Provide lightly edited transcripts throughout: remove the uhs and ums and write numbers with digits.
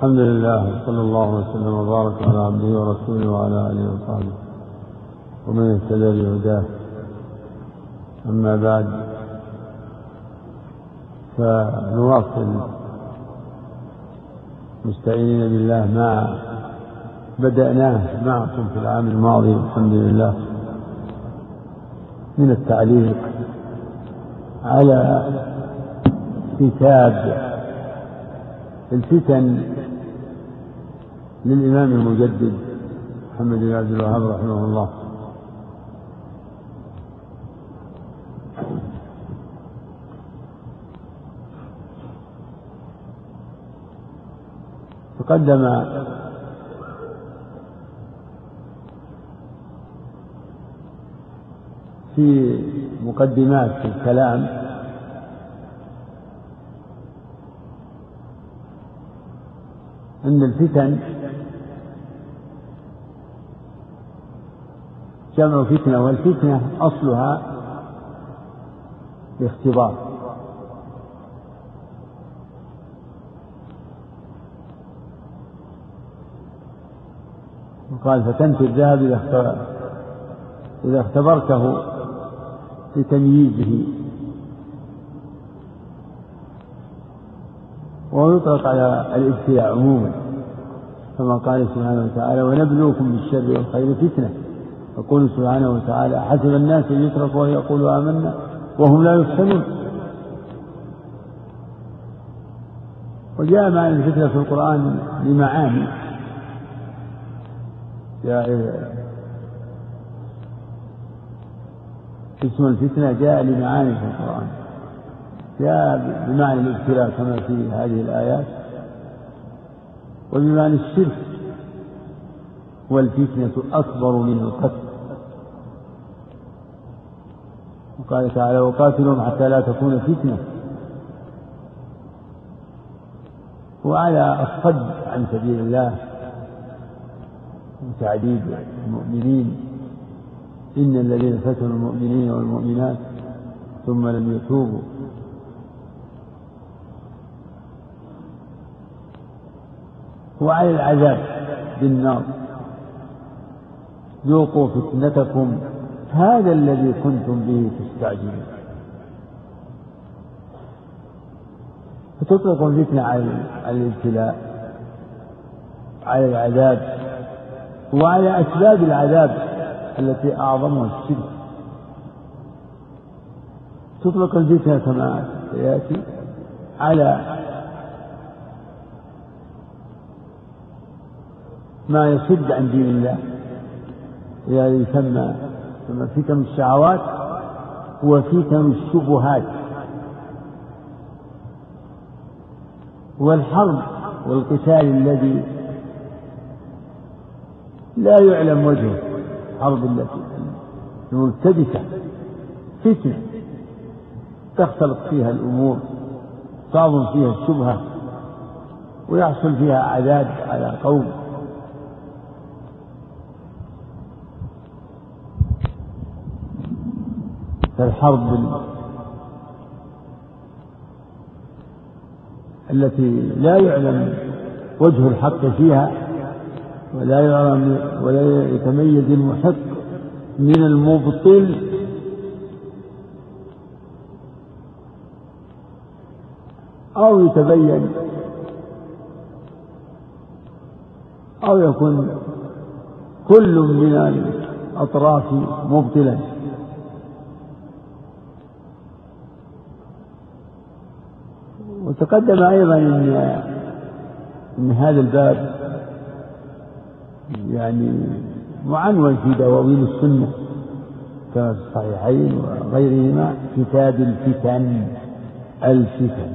الحمد لله، صلى الله وسلم وبارك على عبده ورسوله وعلى آله وصحبه ومن اهتدى بهداه. أما بعد، فنواصل مستعينين بالله ما بدأناه معكم في العام الماضي الحمد لله من التعليق على كتاب الفتن للإمام المجدد محمد بن عبد الوهاب رحمه الله. تقدم في مقدمات الكلام أن الفتن جمع فتنة، والفتنة أصلها الاختبار، وقال فتنت الذهب إذا اختبرته لتمييزه، ويطلق على الابتلاء عموما، كما قال سبحانه وتعالى ونبلوكم بالشر والخير فتنة. يقول سبحانه وتعالى حسب الناس أن يتركوا ويقولوا آمنا وهم لا يفتنون. وجاء معنى الفتنة في القرآن لمعاني، اسم الفتنة جاء لمعاني في القرآن، جاء بمعنى الابتلاء كما في هذه الآيات، وبمعنى الشرك، والفتنة أكبر من القتل. وقال تعالى وقاتلهم حتى لا تكون فتنة. وعلى الصد عن سبيل الله وتعذيب المؤمنين، إن الذين فتنوا المؤمنين والمؤمنات ثم لم يتوبوا وعلى العذاب بالنار ذوقوا فتنتكم هذا الذي كنتم به تستعجلون. فتطلق الفتنة على الابتلاء، على العذاب، وعلى أسباب العذاب التي أعظمها الشرك. تطلق الفتنة كما يأتي على ما يصد عن دين الله، يعني يسمى فتن الشهوات وفتن الشبهات، والحرب والقتال الذي لا يعلم وجهه، حرب التي الملتبسة فتنة تختلط فيها الأمور، تعظم فيها الشبهة، ويحصل فيها عذاب على قوم. فالحرب التي لا يعلم وجه الحق فيها، ولا يتميز المحق من المبطل، أو يتبين أو يكون كل من الأطراف مبطلا. وتقدم أيضا أن هذا الباب يعني معنون في دواوين السنة كما في الصحيحين وغيرهما كتاب الفتن، الفتن.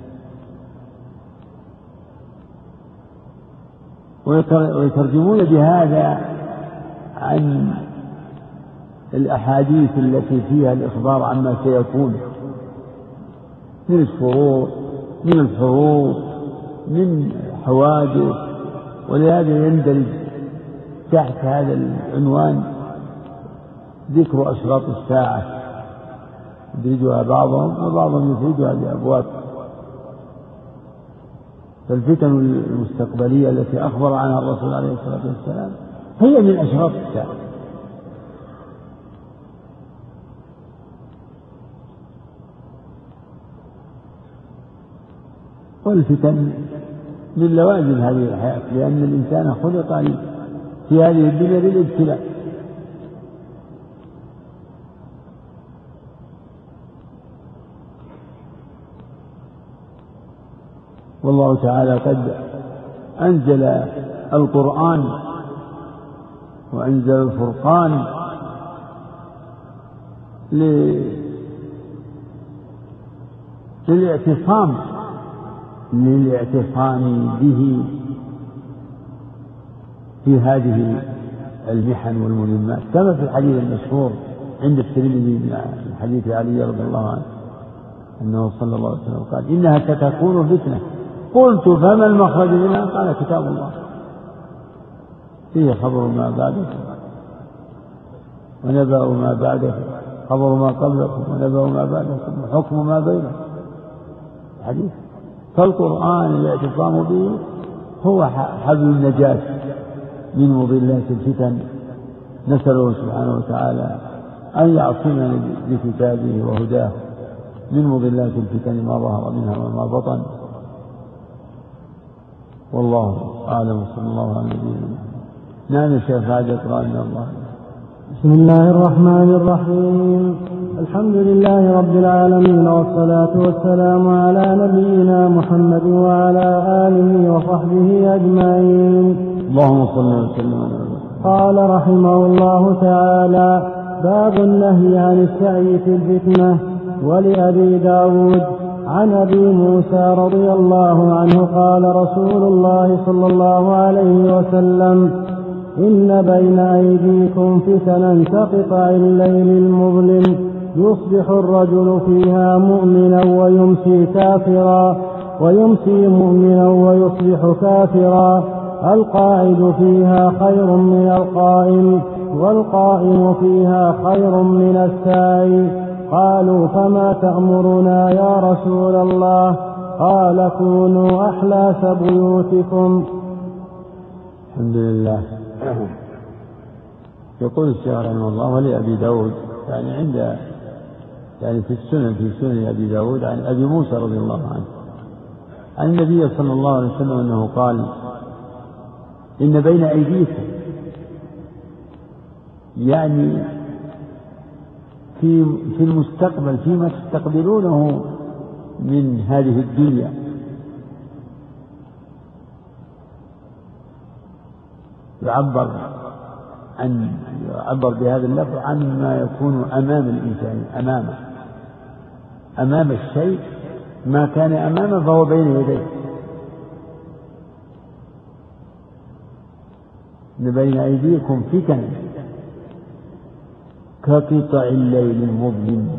ويترجمون بهذا عن الأحاديث التي فيها الإخبار عما سيكون من الشرور، من الحروب، من حوادث. ولهذا يندرج تحت هذا العنوان ذكر أشراط الساعة، يدرجها بعضهم وبعضهم يفيدها بأبواب. فالفتن المستقبلية التي أخبر عنها الرسول عليه الصلاة والسلام هي من أشراط الساعة. والفتن من لوازم هذه الحياة، لأن الإنسان خلق في هذه الدنيا للابتلاء. والله تعالى قد أنزل القرآن وأنزل الفرقان للاعتصام به في هذه المحن والملمات، كما في الحديث المشهور عند الترمذي من حديث علي رضي الله عنه أنه صلى الله عليه وسلم قال: إنها ستكون فتنة. قلت: فما المخرج منها؟ قال: كتاب الله فيه خبر ما بعدكم ونبأ ما بعدكم، خبر ما قبلكم ونبأ ما بعدكم وحكم ما بينكم. حديث. فالقرآن الاعتصام به هو حبل النجاة من مضلات الفتن. نسأله سبحانه وتعالى أن يعصمنا بكتابه وهداه من مضلات الفتن ما ظهر منها وما بطن. والله أعلم. صلى الله عليه وسلم. نعم يا شيخ، هذا يقرأ من الله. بسم الله الرحمن الرحيم. الحمد لله رب العالمين، والصلاة والسلام على نبينا محمد وعلى آله وصحبه أجمعين. اللهم صل وسلم على رسول. قال رحمه الله تعالى: باب النهي عن السعي في الفتنة. ولأبي داود عن أبي موسى رضي الله عنه قال رسول الله صلى الله عليه وسلم: إن بين أيديكم فتنا كقطع الليل المظلم، يصبح الرجل فيها مؤمنا ويمسي كافرا، ويمسي مؤمنا ويصبح كافرا، القاعد فيها خير من القائم، والقائم فيها خير من الساعي. قالوا: فما تأمرنا يا رسول الله؟ قال: كونوا أحلاس بيوتكم. الحمد لله. يقول الشيخ رحمه الله: ولأبي داود، يعني في سنن أبي داود عن أبي موسى رضي الله عنه عن النبي صلى الله عليه وسلم أنه قال: إن بين أيديكم، يعني في المستقبل، فيما تستقبلونه من هذه الدنيا، يعبر بهذا اللفظ عن ما يكون أمام الإنسان، أمام الشيء، ما كان أمامه فهو بين يديه. إن بين أيديكم فتن كقطع الليل المظلم.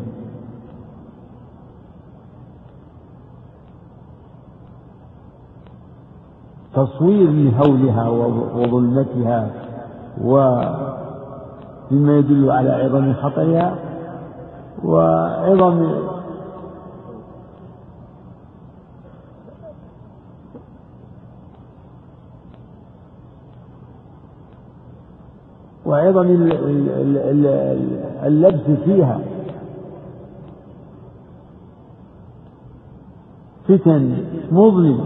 تصوير لهولها وظلمتها، ومما يدل على عظم خطرها وعظم اللبس فيها. فتن مظلم،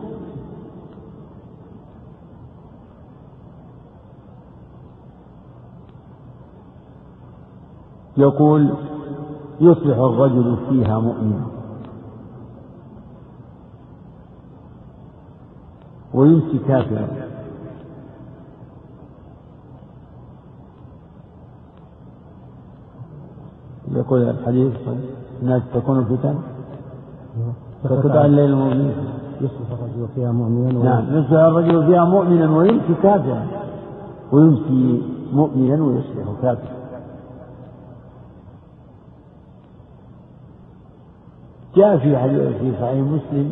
يقول: يصبح الرجل فيها مؤمنا ويمسي كافرا. يقول الحديث: الناس تكون فتن كقطع الليل المظلم، يصبح الرجل فيها مؤمنا. نعم، يصبح الرجل فيها مؤمنا ويمسي كافرا، ويمسي مؤمنا ويصبح كافرا. جاء في صحيح مسلم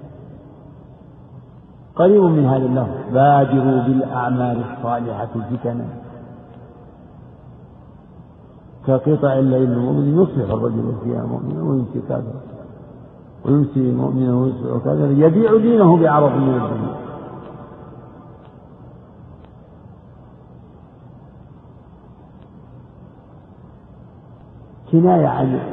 قريب من هذا اللفظ: بادروا بالأعمال الصالحة فتنا كقطع الليل المظلم، يصبح الرجل فيها مؤمنا ويمسي كافرا. ويمسي مؤمنا ويصبح كافرا يبيع دينه بعرض من الدنيا. كناية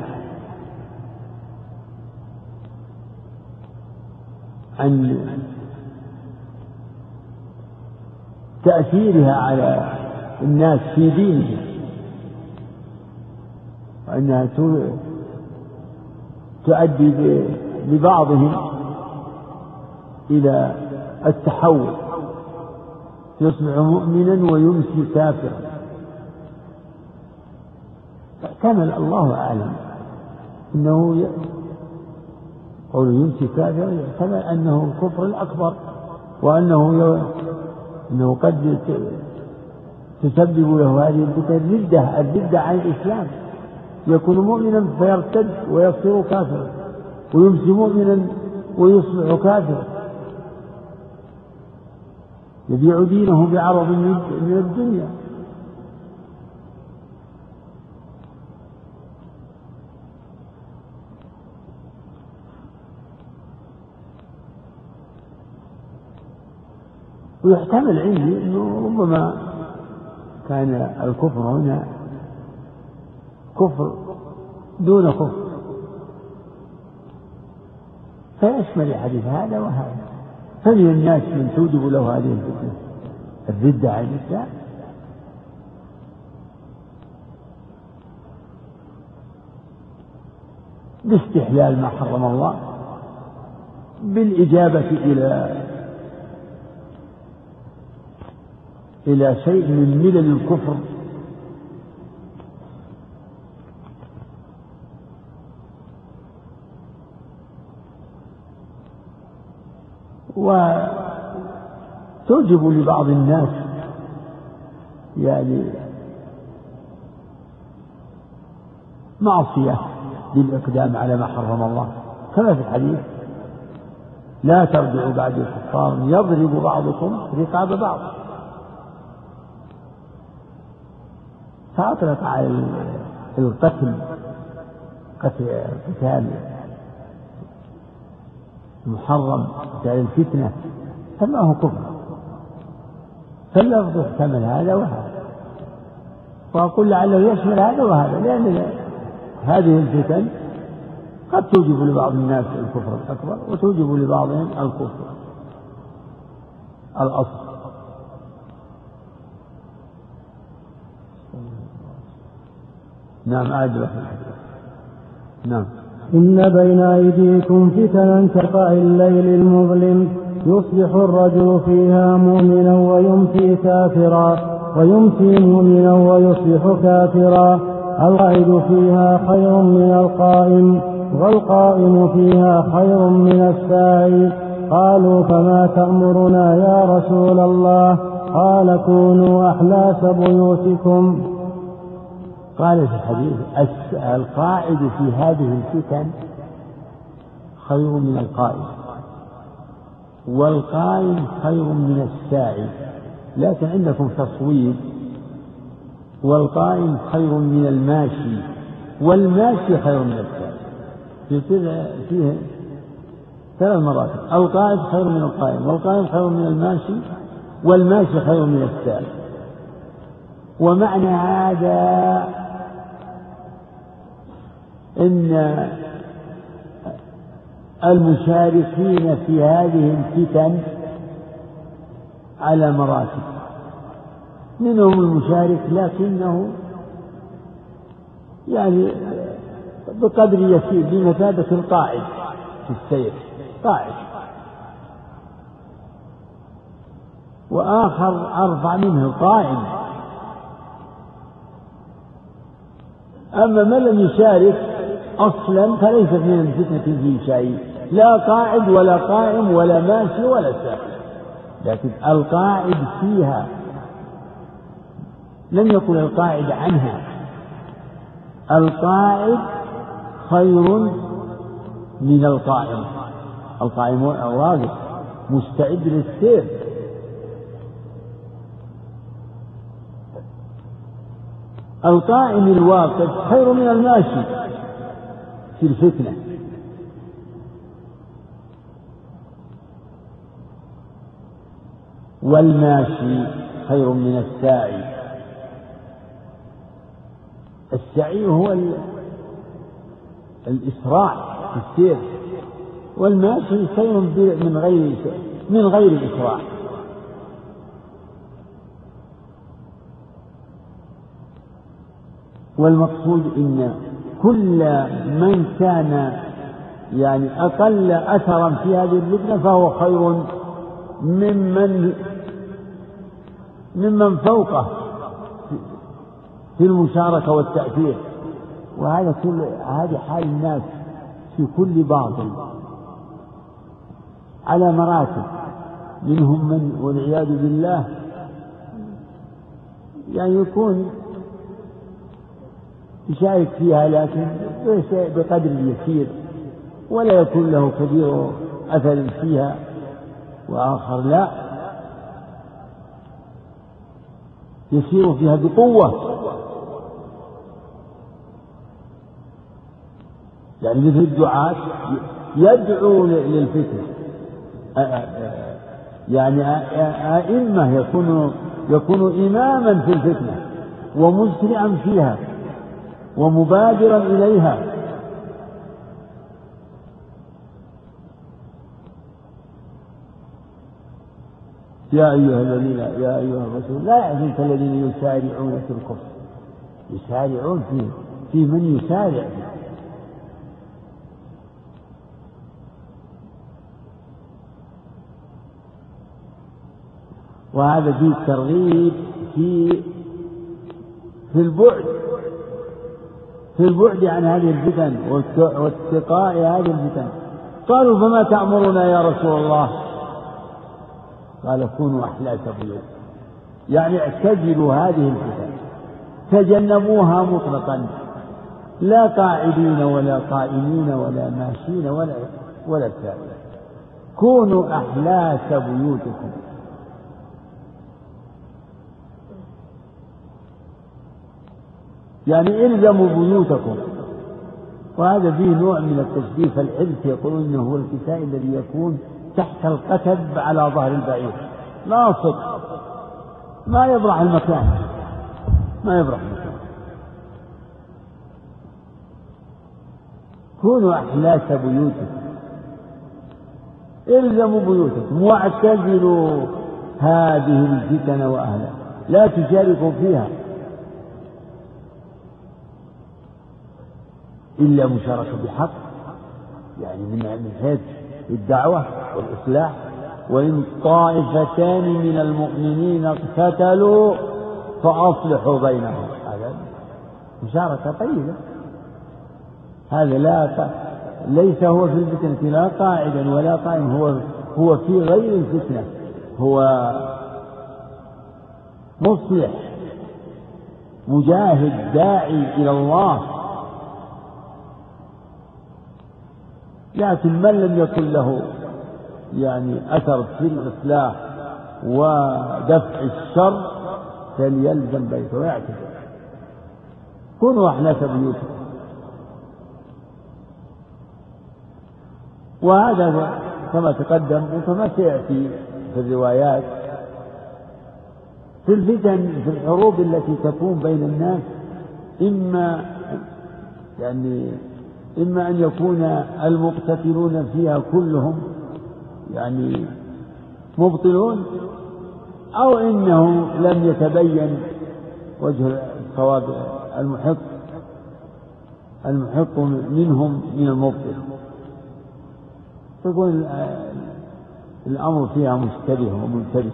عن تأثيرها على الناس في دينهم، وأنها تؤدي ببعضهم إلى التحول، يصبح مؤمنا ويمسي كافرا. فاحتمل الله أعلم إنه قول يمسي كافرا يحتمل أنه الكفر الأكبر، وأنه قد تسبب له هذه الردة عن الإسلام، يكون مؤمنا فيرتد ويصير كافرا، ويمسي مؤمنا ويصبح كافرا، يبيع دينه بعرض من الدنيا. ويحتمل عندي أنه ربما كان الكفر هنا كفر دون كفر، فيشمل الحديث هذا وهذا. فمن الناس من توجب له هذه الفتنة الردة عن الإسلام، باستحلال ما حرم الله، بالإجابة إلى شيء من ملل الكفر، وتوجب لبعض الناس يعني معصية بالإقدام على ما حرم الله، كما في الحديث لا ترجعوا بعد الكفار يضرب بعضكم رقاب بعض. فأطلق على القتال محرم، قتال الفتنة، سماه كفر، فاللفظ يحتمل هذا وهذا، وأقول لعله يشمل هذا وهذا، لأن هذه الفتن قد توجب لبعض الناس الكفر الأكبر، وتوجب لبعضهم الكفر الأصغر. نعم أعجب. نعم. إن بين أيديكم فتنا كقطع الليل المظلم يصبح الرجل فيها مؤمنا ويمسي كافرا، ويمسي مؤمنا ويصبح كافرا. القائد فيها خير من القائم، والقائم فيها خير من الساعي. قالوا فما تأمرنا يا رسول الله؟ قال كونوا أحلاس بيوتكم. قال في الحديث القاعد في هذه الفتن خير من القائم، والقائم خير من الساعي، لكن عندكم تصويب، والقائم خير من الماشي، والماشي خير من الساعي. فيه 3 مرات، القائد خير من القائم، والقائم خير من الماشي، والماشي خير من الساعي. ومعنى هذا إن المشاركين في هذه الفتن على مراتب، منهم المشارك لكنه يعني بقدر يسير، بمثابة القاعد في السير قاعد، وآخر أرفع منه قائم. أما من لم يشارك أصلا فليس من الفتنة في شيء، لا قاعد ولا قائم ولا ماشي ولا ساعي، لكن القاعد فيها، لم يقل القاعد عنها، القاعد خير من القائم. القائم واقف مستعد للسير، القائم الواقف خير من الماشي في الفتنة، والماشي خير من الساعي. السعي هو الإسراع في السير، والماشي خير من غير الإسراع. والمقصود إن كل من كان يعني أقل أثرا في هذه الفتنة فهو خير ممن فوقه في المشاركة والتأثير. هذه حال الناس في كل باطل على مراتب، منهم من والعياذ بالله يعني يكون يشارك فيها لكن بقدر يسير ولا يكون له كبير أثر فيها، وآخر لا يسير فيها بقوة، يعني مثل الدعاة يدعو للفتنة، يعني أئمة يكون إماما في الفتنة ومسرعا فيها ومبادرا إليها. يا أيها الرسول لا يحزنك الذين يسارعون في الكفر، يسارعون في من يسارع، وهذا فيه ترغيب في البعد عن هذه الفتن واتقاء هذه الفتن. قالوا فما تأمرنا يا رسول الله؟ قال كونوا أحلاس بيوت، يعني اعتزلوا هذه الفتن، تجنبوها مطلقا، لا قاعدين ولا قائمين ولا ماشين ولا سائرين، كونوا أحلاس بيوتكم. يعني الزموا بيوتكم. وهذا فيه نوع من التشبيه، فالحلف يقولون انه هو الكساء الذي يكون تحت القتب على ظهر البعير، لاصق ما يبرح المكان، كونوا أحلاس بيوتكم، الزموا بيوتكم واعتزلوا هذه الفتن وأهلها، لا تشاركوا فيها إلا مشاركة بحق، يعني من حيث الدعوة والإصلاح. وإن طائفتان من المؤمنين اقتتلوا فأصلحوا بينهم، هذا مشاركة طيبة. هذا ليس هو في الفتنة لا قاعدا ولا قائما، هو في غير الفتنة، هو مصلح مجاهد داعي إلى الله. لكن من لم يكن له يعني أثر في الإصلاح ودفع الشر فليلزم بيته ويعتذر. كونوا أحلاس بيوتكم. وهذا كما تقدم وكما سيأتي في الروايات في الفتن، في الحروب التي تكون بين الناس، إما أن يكون المقتتلون فيها كلهم يعني مبطلون، أو إنه لم يتبين وجه الصواب المحق منهم من المبطل، تكون الأمر فيها مشتبه وملتبس،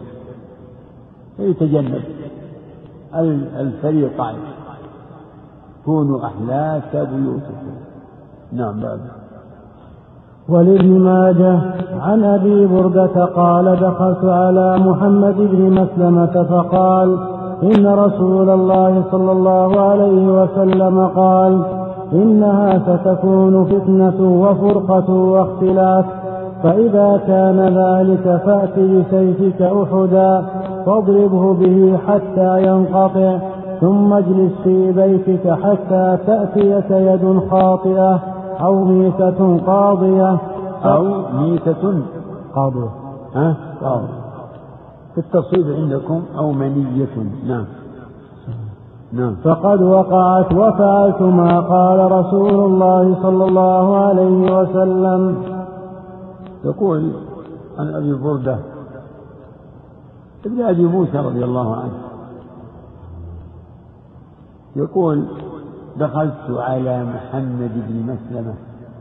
يتجنب الفريقين. كونوا أحلاس بيوتكم. نعم. ولابن ماجه عن أبي بردة قال دخلت على محمد بن مسلمة فقال إن رسول الله صلى الله عليه وسلم قال إنها ستكون فتنة وفرقة واختلاف، فإذا كان ذلك فأت بسيفك أحدا فاضربه به حتى ينقطع، ثم اجلس في بيتك حتى تأتيك يد خاطئة أو ميتة قاضية أو ميتة قاضية قاضية التصويب عندكم أو منية. نعم. نعم. فقد وقعت وفعلت ما قال رسول الله صلى الله عليه وسلم. يقول عن أبي بردة ابن أبي موسى رضي الله عنه يقول دخلت على محمد بن مسلمة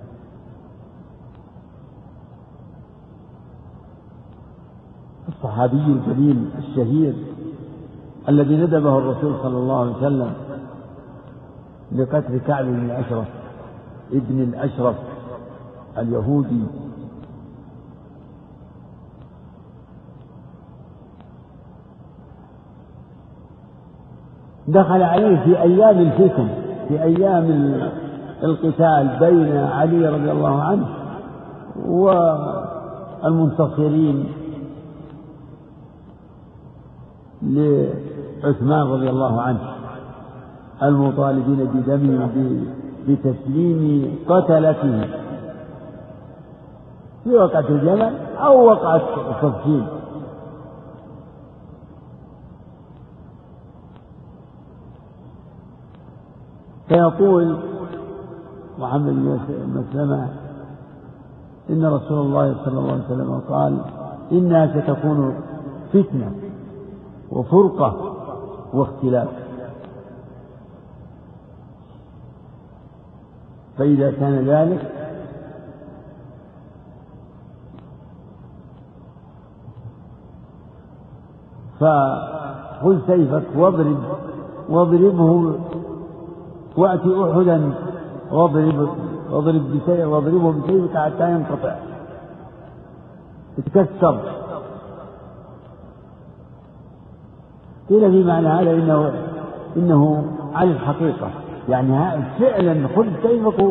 الصحابي الجليل الشهير الذي ندبه الرسول صلى الله عليه وسلم لقتل كعب بن الأشرف ابن الأشرف اليهودي. دخل عليه في أيام الفتن، في أيام القتال بين علي رضي الله عنه والمنتصرين لعثمان رضي الله عنه المطالبين بدمه بتسليم قتلته في وقعة الجمل أو وقعة صفين. فيقول محمد بن مسلمة إن رسول الله صلى الله عليه وسلم قال إنها ستكون فتنة وفرقة واختلاف، فإذا كان ذلك فخذ سيفك واضربه وأت أحدا واضربه بسيفك حتى ينقطع يتكسر. قيل في معنى هذا إنه على الحقيقة، يعني فعلا خذ سيفك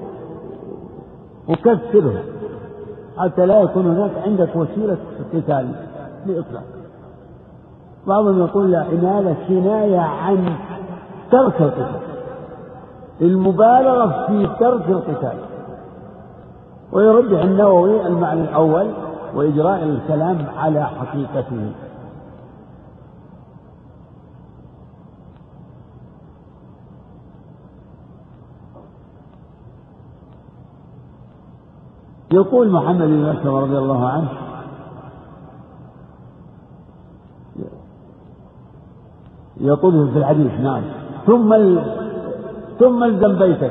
وكسره حتى لا يكون هناك عندك وسيلة قتال لإطلاق. بعضهم يقول لا، إن هذا كناية عن ترك القتال، المبالغة في ترك القتال. ويرجح النووي المعنى الأول وإجراء الكلام على حقيقته. يقول محمد بن مسلمة رضي الله عنه يقول في الحديث نعم ثم الزم بيتك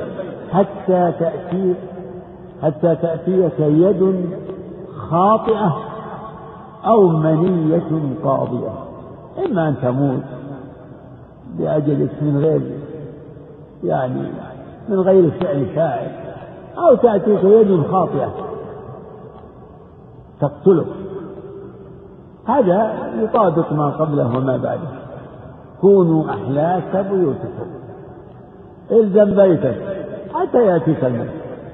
حتى تأتيك يد خاطئة أو منية قاضية، إما أن تموت بأجلك من غير فعل فاعل، أو تأتيك يد خاطئة تقتلك. هذا يطابق ما قبله وما بعده. كونوا أحلاك بيوتكم، الزم بيتك حتى يأتيك الموت،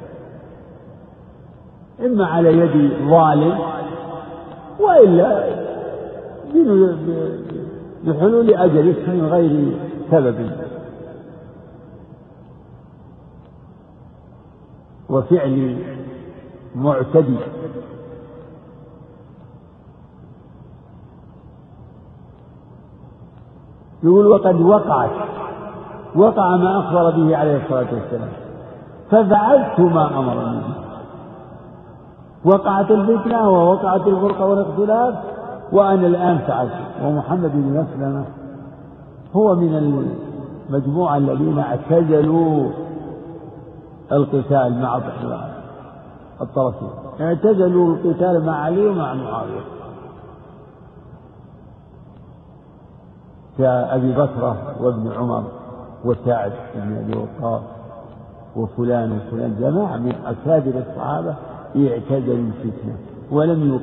إما على يد ظالم وإلا بحلول أجلك من غير سبب وفعل معتدي. يقول وقد وقع ما أخبر به عليه الصلاة والسلام ففعلت ما أمرني به. وقعت الفتنة ووقعت الفرقة والاختلاف وأنا الآن فعلت. ومحمد بن مسلمة هو من المجموعة الذين اعتزلوا القتال مع الطرفين، اعتزلوا القتال مع علي ومع معاوية كأبي بكر وابن عمر وسعد بن أبي وقاص وفلان وفلان، جماعة من أكابر الصحابة اعتزلوا الفتنة ولم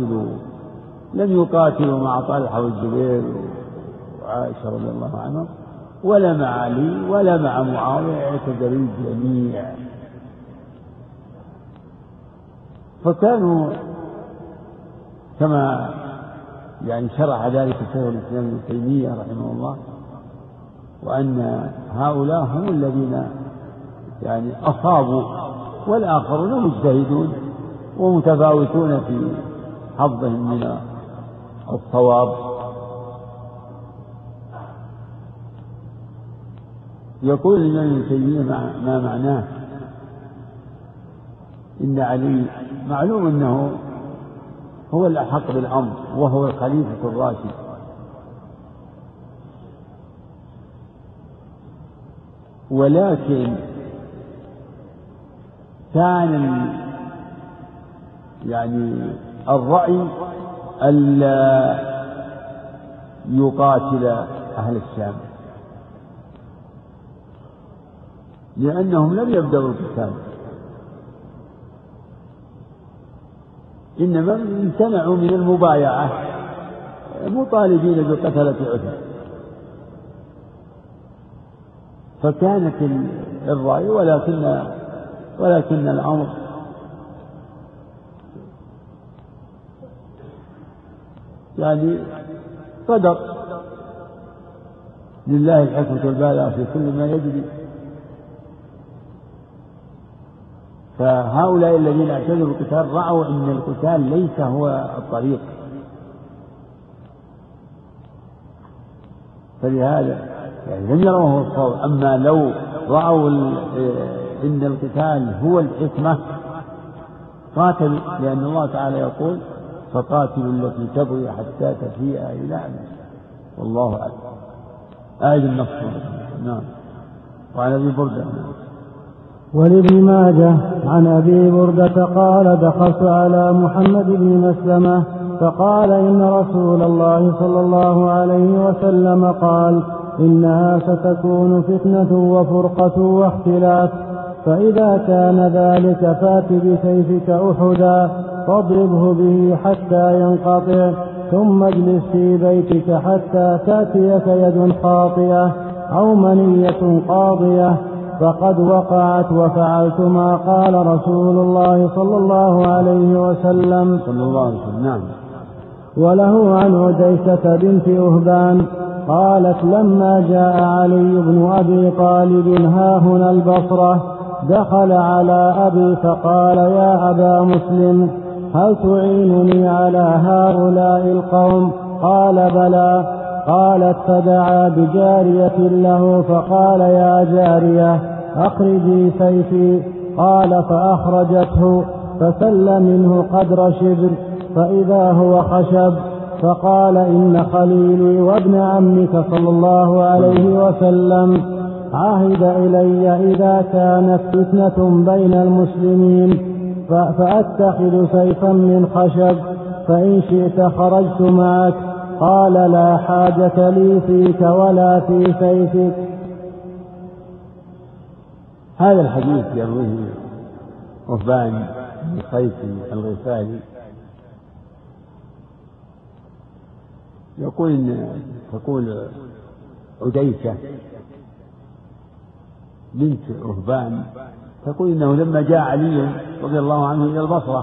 يقاتلوا مع طلحة والزبير وعائشة رضي الله عنهم ولا مع علي ولا مع معاوية، اعتزلوا الجميع. فكانوا كما شرح ذلك شيخ الإسلام ابن تيمية رحمه الله، وأن هؤلاء هم الذين أصابوا، والآخرون مجتهدون ومتفاوتون في حظهم من الصواب. يقول الإمام ابن تيمية ما معناه إن علي معلوم أنه هو الأحق بالأمر وهو الخليفة الراشد، ولكن كان يعني الرأي ألا يقاتل أهل الشام لأنهم لم يبدأوا القتال، إنما امتنعوا من المبايعة مطالبين بقتلة عثمان، فكانت الرأي ولكن الأمر يعني قدر لله الحكمة والبلاغ في كل ما يجري. فهؤلاء الذين اعتذروا القتال رأوا أن القتال ليس هو الطريق، فلهذا يعني لم يروا هو الصواب. أما لو رأوا إن القتال هو الحكمة قاتلوا، لأن الله تعالى يقول فقاتلوا التي تبغي حتى تفيء إلى أمره والله أعلم. آية النص. نعم. وعن أبي بردة ولابن ماجه عن أبي بردة قال دخلت على محمد بن مسلمة فقال إن رسول الله صلى الله عليه وسلم قال إنها ستكون فتنة وفرقة واختلاف، فإذا كان ذلك فات بسيفك أحدا فاضربه به حتى ينقطع، ثم اجلس في بيتك حتى تأتيك يد خاطئة أو منية قاضية، فقد وقعت وفعلت ما قال رسول الله صلى الله عليه وسلم. نعم. وله عن عديسة بنت أهبان قالت لما جاء علي بن أبي طالب هاهنا البصرة دخل على أبي فقال يا أبا مسلم هل تعينني على هؤلاء القوم؟ قال بلى. قالت فدعا بجارية له فقال يا جارية أخرجي سيفي. قال فأخرجته فسل منه قدر شبر فإذا هو خشب، فقال إن خليلي وابن عمك صلى الله عليه وسلم عهد إلي إذا كانت فتنة بين المسلمين فأتخذ سيفا من خشب فإن شئت خرجت معك. قال لا حاجة لي فيك ولا في سيفك. هذا الحديث يرويه وهبان بن قيس الغفاري تقول عديسة بنت وهبان تقول إنه لما جاء علي رضي الله عنه إلى البصرة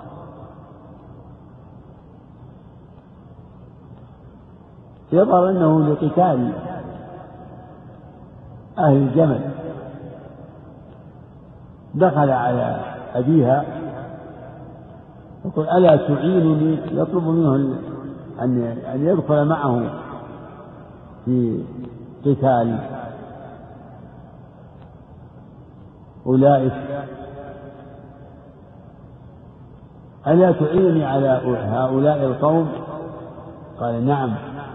يظهر أنه لقتال أهل الجمل، دخل على أبيها يقول ألا تعينني، يطلب منه أن يدخل معه في قتال أولئك، ألا تعينني على هؤلاء القوم؟ قال نعم.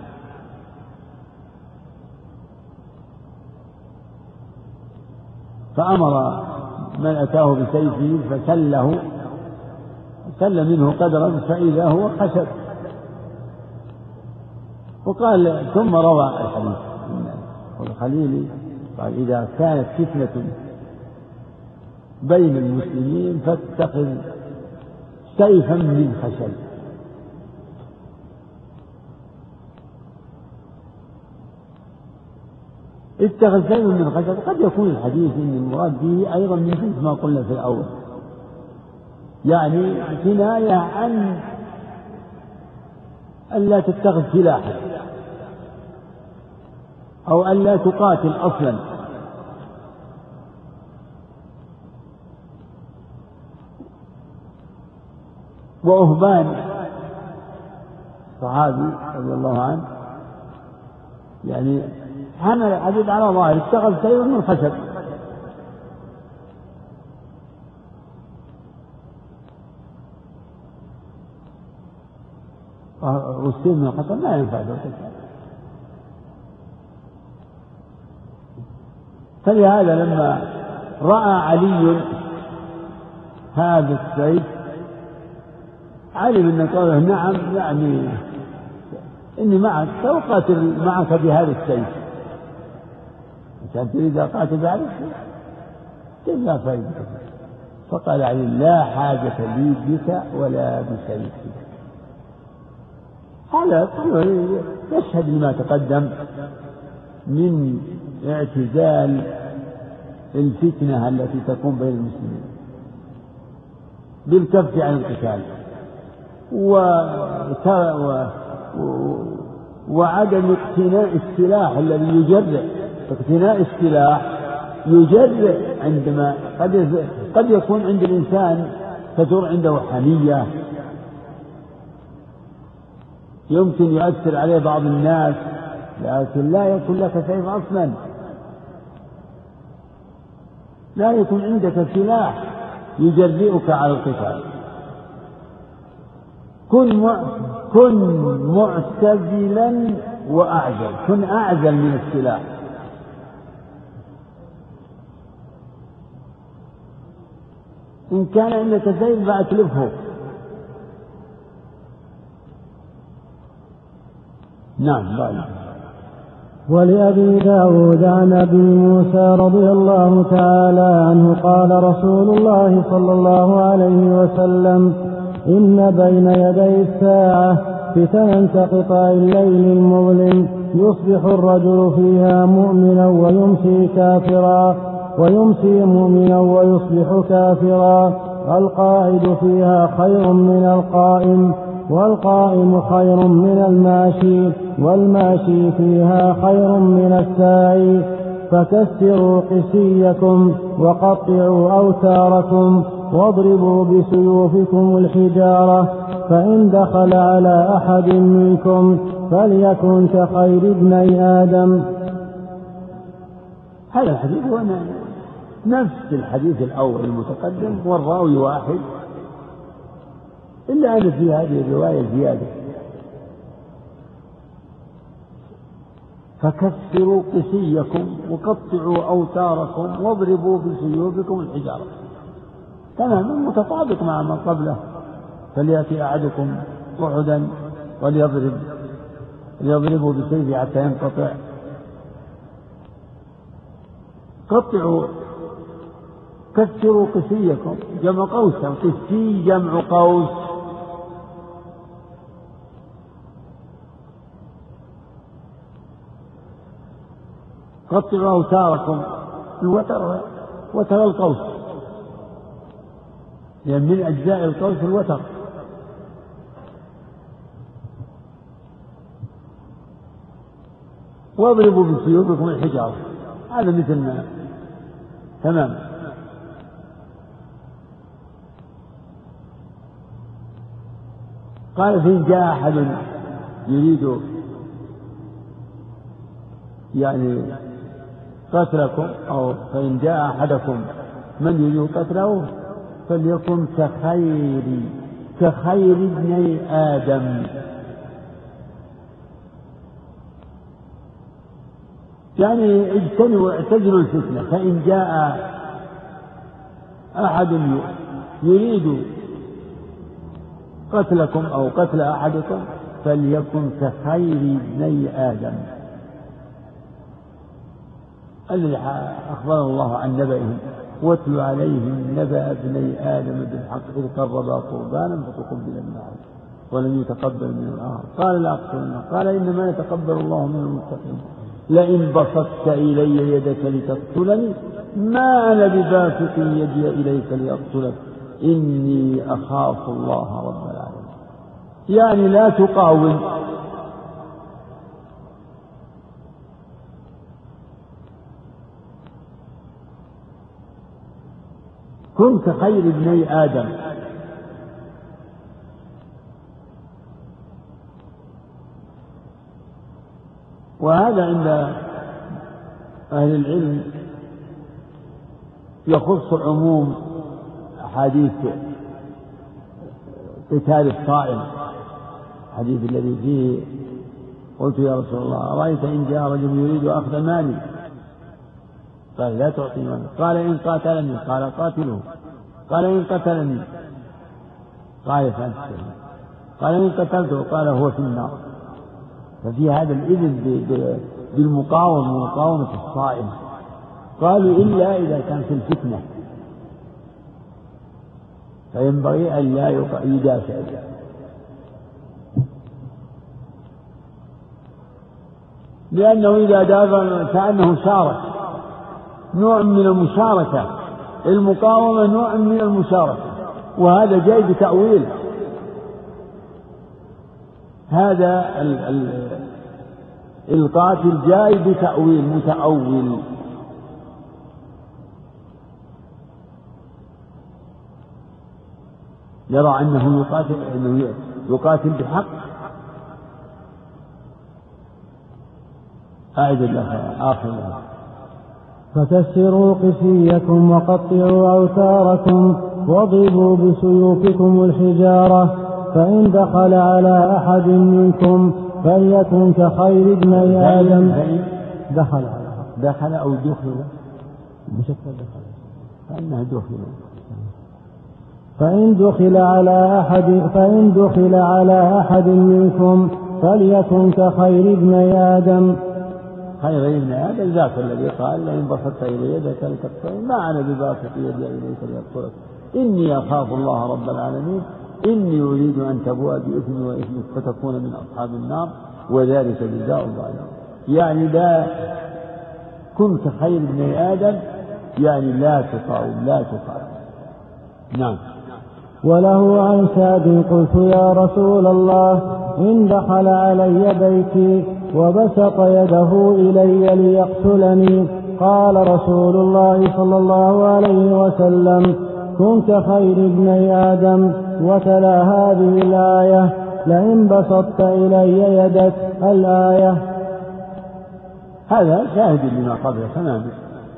فأمر من أتاه بسيفه فسله سل منه قدرا فإذا هو خشب. وقال ثم روى الحديث والخليل قال إذا كانت فتنة بين المسلمين فاتخذ سيفا من خشب. اتخذ سيفا من خشب قد يكون الحديث إن المراد به أيضا من جنس ما قلنا في الأول، يعني كناية عن ألا تتخذ سلاحا أو ألا تقاتل أصلا. وأهبان صحابي رضي الله عنه يعني حمل الحديد على ظاهر، اشتغل سيف من خشب، والسيف من الخشب لا ينفع له. فلهذا لما رأى علي هذا السيف علم أن قوله نعم يعني إني معك سأقاتل معك بهذا السيف، عشان تريد أقاتل بهذا السيف كيف لا فائدة. فقال علي لا حاجة لي بك ولا بسيفك. هذا يشهد لما تقدم من اعتزال الفتنة التي تكون بين المسلمين بالكف عن القتال وعدم اقتناء السلاح الذي يجرع. اقتناء السلاح يجرع عندما قد يكون عند الإنسان تدور عنده حمية، يمكن يؤثر عليه بعض الناس، لكن لا يكون لك سيف أصلا، لا يكون عندك سلاح يجرئك على القتال. كن معتزلا وأعزل، كن أعزل من السلاح. إن كان عندك سيف فأتلفه. نعم بقى. ولأبي داود عن أبي موسى رضي الله تعالى عنه قال رسول الله صلى الله عليه وسلم إن بين يدي الساعة فتنا كقطع الليل المظلم يصبح الرجل فيها مؤمنا ويمسي كافرا، ويمسي مؤمنا ويصبح كافرا، القاعد فيها خير من القائم، والقائم خير من الماشي، والماشي فيها خير من الساعي. فكسروا قسيكم وقطعوا أوتاركم واضربوا بسيوفكم الحجارة، فإن دخل على أحد منكم فليكن كخير ابني آدم. هذا الحديث هو نفس الحديث الأول المتقدم والراوي واحد، إلا أن في هذه الرواية زيادة. فكسروا قسيكم وقطعوا أوتاركم واضربوا بسيوفكم الحجارة، تماما متطابق مع ما قبله. فليأتي أحدكم قعدا وليضربوا بسيفه حتى ينقطع. كسروا قسيكم جمع قوس، قسي جمع قوس. قطعوا أوتاركم، وتر القوس، يعني من أجزاء القوس الوتر. واضربوا بسيوفكم الحجارة، هذا مثل ما تمام. قال فإن جاء أحد يريد يعني قتلكم، أو فإن جاء أحدكم من يريد قتله فليكن كخير ابني آدم، يعني اعتزلوا الفتنة. فإن جاء أحد يريد قتلكم أو قتل أحدكم فليكن كخير ابني آدم، الذي أخبر الله عن نبأهم واتل عليهم نبأ ابني آدم بالحق إذ قربا قربانا فتقبل من أحد ولم يتقبل من الآخر قال لأقتلنه قال إنما يتقبل الله من المتقين لئن بسطت إلي يدك لتقتلني ما أنا بباسط يدي إليك لأقتلك إني أخاف الله رب العالمين. يعني لا تقاوم، كن كخير ابني آدم. وهذا عند أهل العلم يخص عموم أحاديث قتال الصائم، الحديث الذي فيه قلت يا رسول الله أرأيت إن جاء رجل يريد أخذ مالي، قال لا تعطي مالي، قال إن قاتلني، قال قاتله، قال إن قتلني، قال فأنت، قال إن قتلته، قال هو في النار. ففي هذا الإذن بالمقاومة الصائم. قالوا إلا إذا كان في الفتنة فينبغي أن لا يدافع، لأنه إذا دافع كأنه شارك، نوع من المشاركة، المقاومة نوع من المشاركة، وهذا جاي بتأويل. هذا القاتل جاي بتأويل متأول. يرى أنه يقاتل بحق. أعد آخر فكسروا قسيكم وقطعوا أوتاركم واضربوا بسيوفكم الحجارة، فإن دخل على أحد منكم فليكن كخير ابن آدم. دخل أو دخل بشكل دخل فإنها دخل. فإن دخل على أحد منكم فليكن كخير ابن آدم. خير ابن آدم ذاك الذي قال لئن بسطت إلي يدك لتقتلني ما أنا بباسط يدي إليك لأقتلك إني أخاف الله رب العالمين إني أريد أن تبوء بإثمي وإثمك فتكون من أصحاب النار وذلك جزاء الظالمين. يعني لا كن كخير ابن آدم، يعني لا تقاوم. نعم. وله عن سعد قلت يا رسول الله إن دخل علي بيتي وبسط يده إلي ليقتلني، قال رسول الله صلى الله عليه وسلم كن كخير ابن آدم، وتلا هذه الآية لئن بسطت إلي يدك الآية. هذا شاهد لما قبله تماما.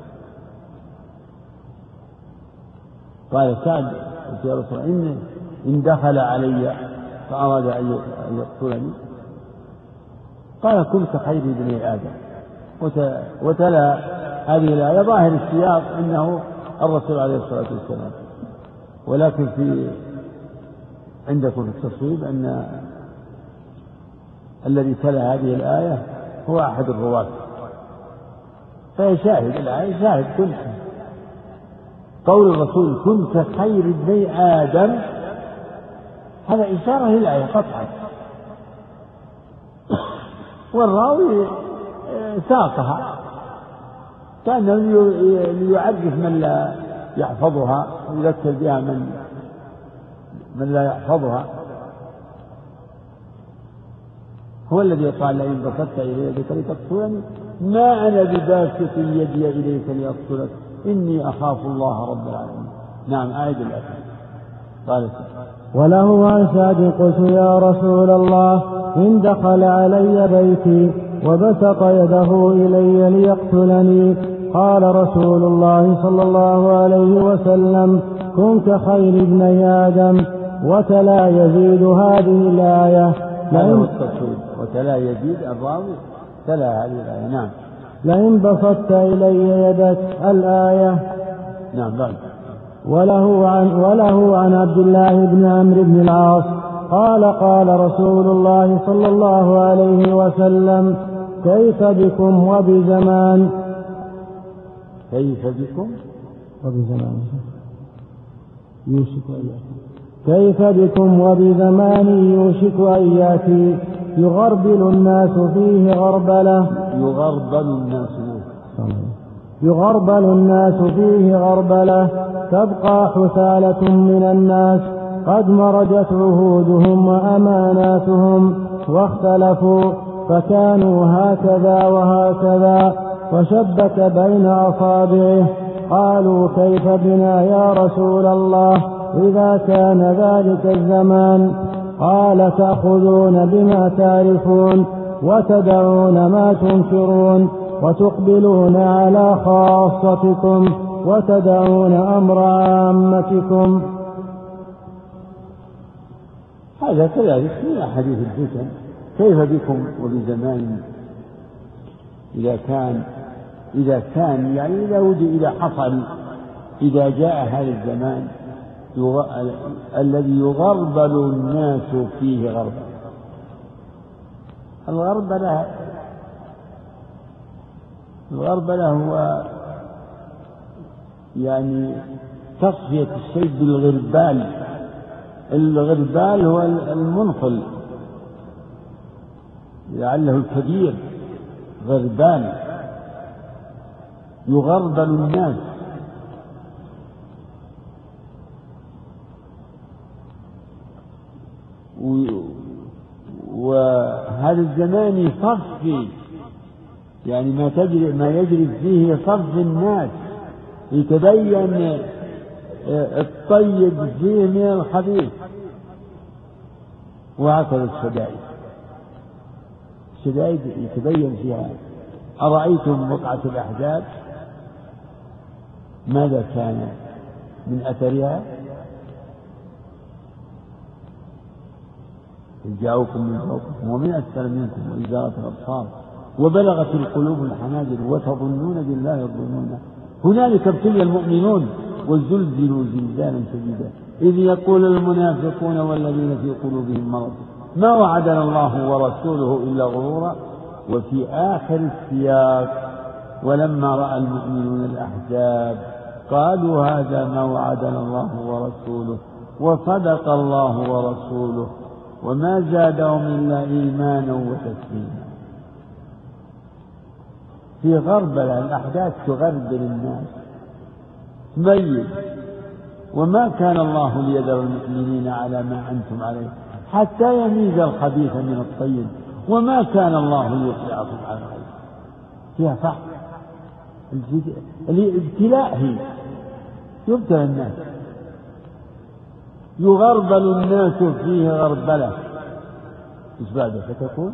قال سعد يا رسول الله إن دخل علي فأراد أن يقتلني، قال كن كخير ابن آدم، وتلا هذه الآية. ظاهر السياق أنه الرسول عليه الصلاة والسلام، ولكن عندكم في التصويب أن الذي تلا هذه الآية هو أحد الرواة، فهي شاهد الآية شاهد كن. قول الرسول كن كخير ابن آدم هذا إشارة للآية قطعا، والراوي ساقها كأنه ليعرف من لا يحفظها ويذكر بها من لا يحفظها. هو الذي قال لئن بسطت إلي يدك لتقتلني ما أنا بباسط يدي إليك لأقتلك إني أخاف الله رب العالمين. نعم. أعد الآية. قال وله عن سعد قلت يا رسول الله إن دخل علي بيتي وبسط يده إلي ليقتلني، قال رسول الله صلى الله عليه وسلم كن كخير ابن آدم، وتلا يزيد هذه الآية. وتلا يزيد الراوي تلا هذه الآية. نعم. لئن بسطت إلي يدك الآية. نعم. بعد. وله عن عبد الله بن عمرو بن العاص قال قال رسول الله صلى الله عليه وسلم كيف بكم وبزمان. كيف بكم وبزمان يوشك أن يأتي. كيف بكم وبزمان يوشك أن يأتي يغربل الناس فيه غربلة. يغربل الناس فيه غربلة، تبقى حثالة من الناس قد مرجت عهودهم وأماناتهم واختلفوا فكانوا هكذا وهكذا، وشبك بين أصابعه. قالوا كيف بنا يا رسول الله إذا كان ذلك الزمان؟ قال تأخذون بما تعرفون وتدعون ما تنكرون وتقبلون على خاصتكم وتدعون أمر عامتكم. هذا كذلك من أحاديث الفتن. كيف بكم وبزمان إذا كان يعني إذا حصل، إذا جاء هذا الزمان الذي يغربل الناس فيه غربا. الغربلة هو يعني تصفية الشيء بالغربال. الغربال هو المنخل، لعله الكبير غربال يغربل الناس. وهذا الزمان يصفي، يعني ما يجري فيه صف الناس، يتبين الطيب فيه من الخبيث. وهكذا الشدائد يتبين فيها. أرأيتم وقعة الأحزاب ماذا كان من أثرها؟ إذ جاءوكم من فوقكم ومن أسفل منكم وإذ زاغت الأبصار وبلغت القلوب الحناجر وتظنون بالله الظنون هنالك ابتلي المؤمنون وزلزلوا زلزالا شديدا إذ يقول المنافقون والذين في قلوبهم مرض ما وعدنا الله ورسوله إلا غرورا. وفي آخر السياق ولما رأى المؤمنون الأحزاب قالوا هذا ما وعدنا الله ورسوله وصدق الله ورسوله وما زادهم إلا إيمانا وتسليما. في غربلة الأحداث تغربل الناس تميز. وما كان الله ليذر المؤمنين على ما أنتم عليه حتى يميز الخبيث من الطيب وما كان الله ليطلعكم على الغيب. فيها فحص الابتلاء، هي يبتلى الناس يغربل الناس فيه غربلة. ايش بعده فتكون؟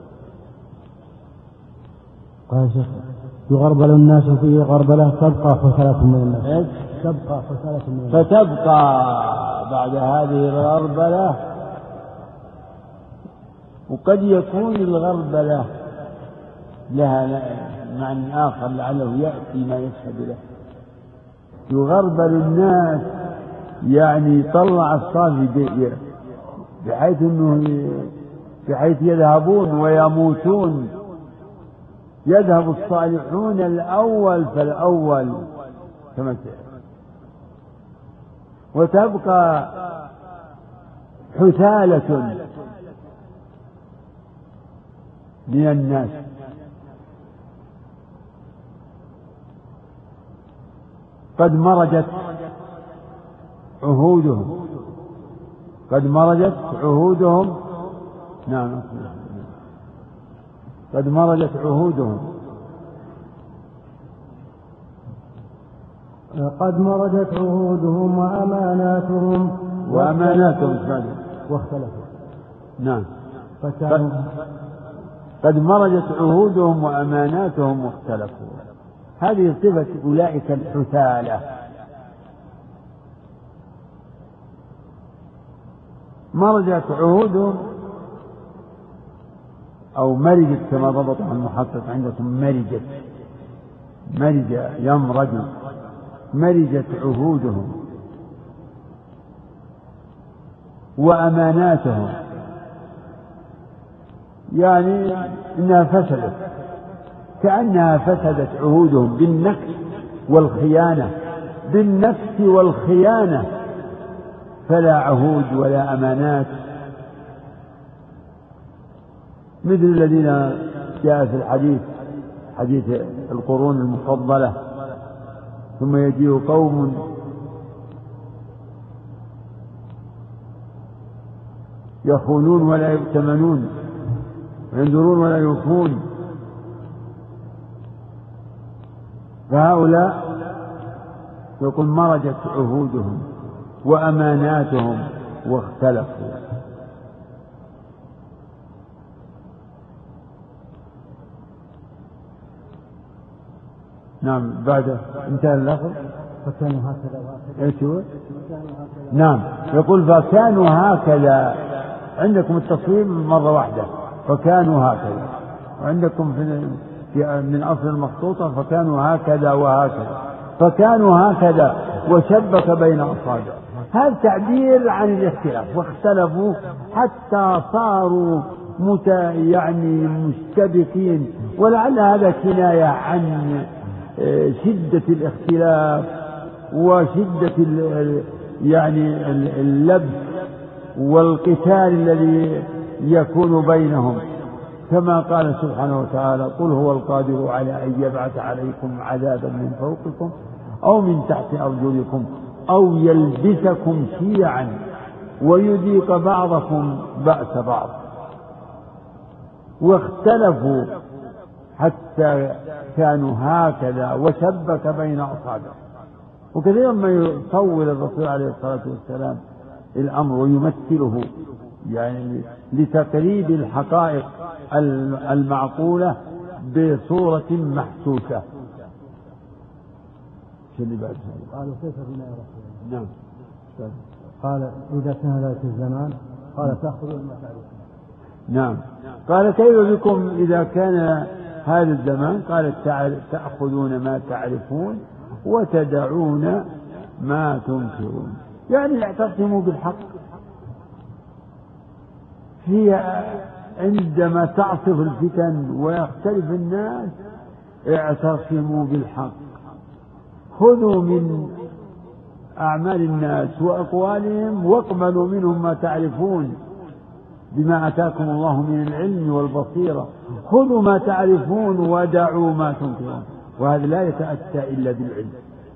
قال شيخ يغربل الناس فيه غربلة تبقى حثالة من الناس. تبقى حثالة من الناس. فتبقى بعد هذه الغربلة. وقد يكون الغربلة لها معنى آخر لعله يأتي ما يشهد له. يغربل الناس يعني طلع الصافي بحيث يذهبون ويموتون. يذهب الصالحون الأول فالأول كما وتبقى حثالة من الناس. قد مرجت عهودهم نعم قد مرجت عهودهم وأماناتهم واختلفوا. نعم قد مرجت عهودهم وأماناتهم واختلفوا. هذه صفة أولئك الحثالة. مرجت عهودهم أو مرجت كما ضبطها المحقق عندكم مرج يمرج. مرجت عهودهم وأماناتهم يعني إنها فسدت كأنها فسدت عهودهم بالنكس والخيانة فلا عهود ولا أمانات مثل الذين جاء في حديث القرون المفضلة ثم يجيء قوم يخونون ولا يؤتمنون وينذرون ولا يوفون. فهؤلاء يقول مرجت عهودهم وأماناتهم واختلفوا. نعم بعد انتهى اللفظ فكانوا هكذا ايش هو؟ نعم يقول فكانوا هكذا، عندكم التصوير مرة واحدة فكانوا هكذا، وعندكم من أصل المخطوطة فكانوا هكذا وهكذا، فكانوا هكذا وشبك بين أصابعه. هذا تعبير عن الاختلاف، واختلفوا حتى صاروا مشتبكين، ولعل هذا كناية عن شدة الاختلاف وشدة اللبس والقتال الذي يكون بينهم، كما قال سبحانه وتعالى: قل هو القادر على أن يبعث عليكم عذابا من فوقكم أو من تحت أرجلكم أو يلبسكم شيعا ويذيق بعضكم بأس بعض. واختلفوا حتى كانوا هكذا وشبك بين أصابعه. وكثيرا ما يطول الرسول عليه الصلاة والسلام الأمر ويمثله لتقريب الحقائق المعقولة بصورة محسوسة. قالوا كيف بنا يا رسول الله؟ نعم. قال إذا كان ذلك الزمان قال تأخذون ما تعرفون. نعم. قال كيف بكم إذا كان هذا الزمان؟ قال تأخذون ما تعرفون وتدعون ما تنكرون. يعني اعتصموا بالحق. عندما تعصف الفتن ويختلف الناس اعتصموا بالحق، خذوا من أعمال الناس وأقوالهم واقبلوا منهم ما تعرفون بما أتاكم الله من العلم والبصيرة. خذوا ما تعرفون ودعوا ما تنكرون. وهذا لا يتأتى إلا بالعلم،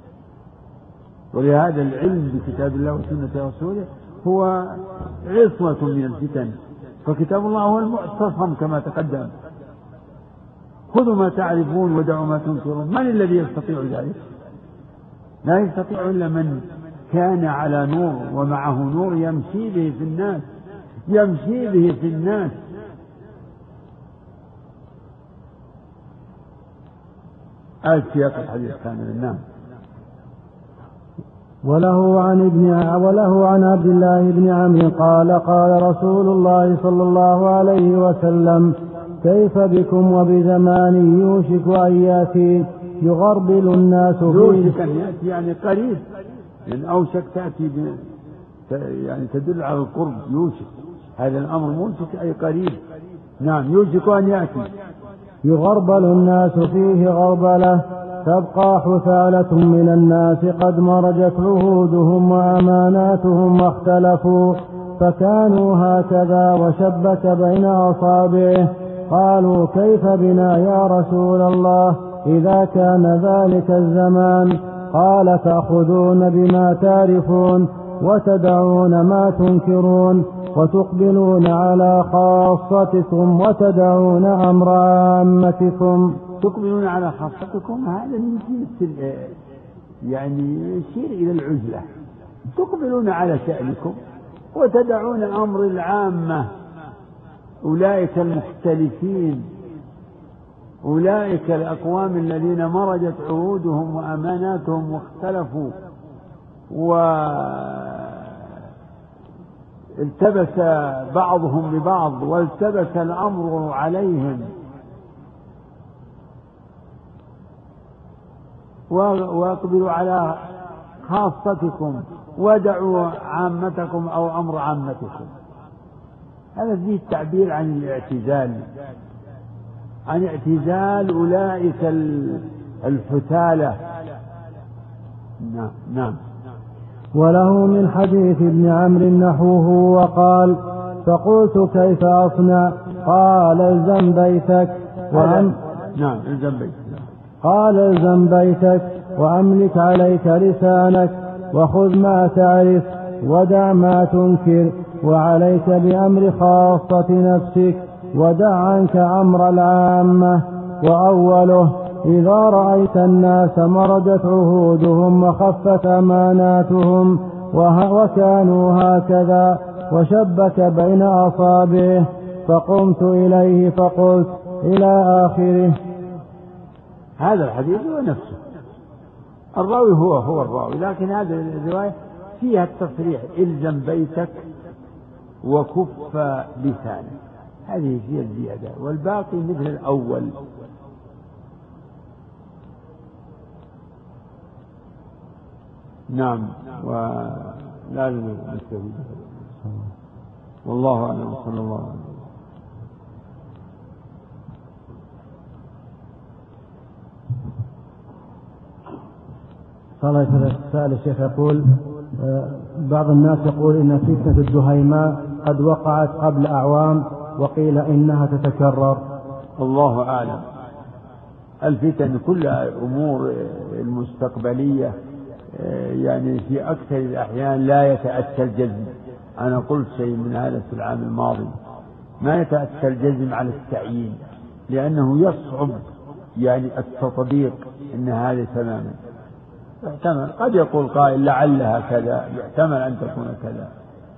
ولهذا العلم بكتاب الله وسنة رسوله هو عصمة من الفتن، فكتاب الله هو المعتصم كما تقدم. خذوا ما تعرفون ودعوا ما تنكرون. من الذي يستطيع ذلك؟ لا يستطيع إلا من كان على نور ومعه نور يمشي به في الناس. سياق الحديث كامل. نعم. وله عن عبد الله بن عمرو قال قال رسول الله صلى الله عليه وسلم: كيف بكم وبزمان يوشك أن يأتي يغربل الناس فيه. يوشك أن يأتي يعني قريب، يعني أوشك تأتي تدل على القرب. يوشك هذا الأمر موشك أي قريب. نعم. يوشك أن يأتي يغربل الناس فيه غربلة، تبقى حثالة من الناس قد مرجت عهودهم وأماناتهم واختلفوا، فكانوا هكذا وشبك بين أصابعه. قالوا كيف بنا يا رسول الله إذا كان ذلك الزمان؟ قال تأخذون بما تعرفون وتدعون ما تنكرون وتقبلون على خاصتكم وتدعون أمر عامتكم. تقبلون على خاصتكم، هذا من جنس يشير إلى العزلة. تقبلون على شأنكم وتدعون أمر العامة. أولئك المختلفين، أولئك الأقوام الذين مرجت عهودهم وأماناتهم واختلفوا والتبس بعضهم ببعض والتبس الأمر عليهم، واقبلوا على خاصتكم ودعوا عامتكم أو أمر عامتكم. هذا فيه التعبير عن اعتزال أولئك الحثالة. نعم. وله من حديث ابن عمرو نحوه وقال: فقلت كيف أصنع؟ قال الزم بيتك قال الزم بيتك وأملك عليك لسانك وخذ ما تعرف ودع ما تنكر، وعليك بأمر خاصة نفسك ودع عنك أمر العامة. وأوله: إذا رأيت الناس مرجت عهودهم وخفت أماناتهم وكانوا هكذا وشبك بين أصابعه، فقمت إليه فقلت إلى آخره. هذا الحديث هو نفسه، الراوي هو الراوي، لكن هذه الرواية فيها التصريح إلزم بيتك وكف لسانك، هذه هي الزيادة، والباقي مثل الأول. نعم، ولا نستفيد. والله أعلم، صلى الله عليه وسلم. قال سأل الشيخ يقول بعض الناس يقول إن فتنة الجهيماء قد وقعت قبل أعوام وقيل إنها تتكرر. الله أعلم. الفتن كلها أمور المستقبلية، يعني في أكثر الأحيان لا يتأتى الجزم. أنا قلت شيء من هذا في العام الماضي، ما يتأتى الجزم على التعيين، لأنه يصعب يعني التطبيق إن هذا تماما. يحتمل، قد يقول قائل لعلها كذا، يحتمل أن تكون كذا،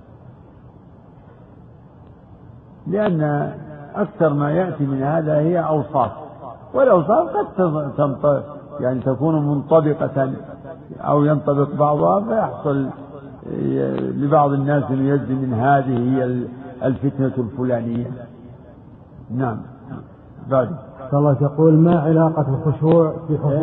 لأن أكثر ما يأتي من هذا هي أوصاف، والأوصاف قد يعني تكون منطبقة أو ينطبق بعضها، فيحصل لبعض الناس أن يجزم من هذه هي الفتنة الفلانية. نعم. بعد الله يقول ما علاقة الخشوع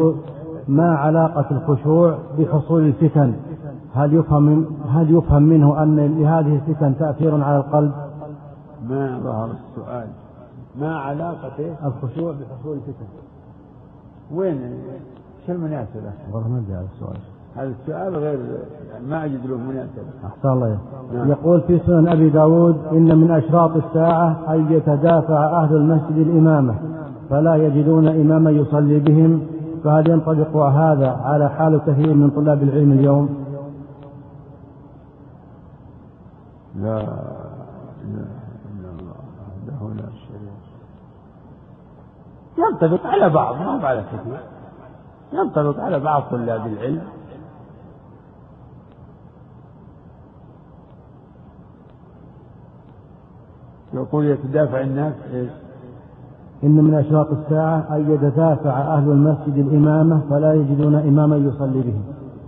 بحصول الفتن؟ هل يفهم منه أن لهذه الفتن تأثير على القلب؟ ما ظهر السؤال. ما علاقة الخشوع بحصول الفتن؟ وين شو المناسبة؟ والله ما أدري السؤال. هذا السؤال غير، ما أجد له مناسبة. أحسن الله. يقول في سنن أبي داود إن من أشراط الساعة أن يتدافع أهل المسجد الإمامة فلا يجدون إماما يصلي بهم، فهل ينطبق هذا على حال كثير من طلاب العلم اليوم؟ لا الله لا شيء. ينطبق على بعض، ما على كثير، ينطبق على بعض طلاب العلم. يقول يتدافع الناس إيش؟ إن من أشراط الساعة أن يتدافع أهل المسجد الإمامة فلا يجدون إماما يصلي بهم.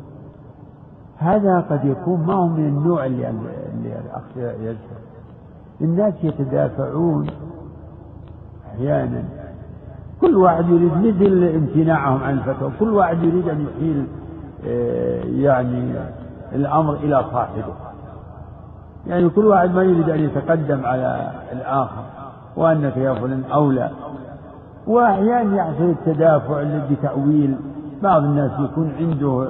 هذا قد يكون ما هو من النوع اللي الأخ يذكر. الناس يتدافعون أحيانا، كل واحد يريد مثل امتناعهم عن الفتوى، كل واحد يريد أن يحيل يعني الأمر إلى صاحبه، يعني كل واحد ما يريد أن يتقدم على الآخر وأنك يا فلان أولى. وأحيانا يحصل التدافع بتأويل، بعض الناس يكون عنده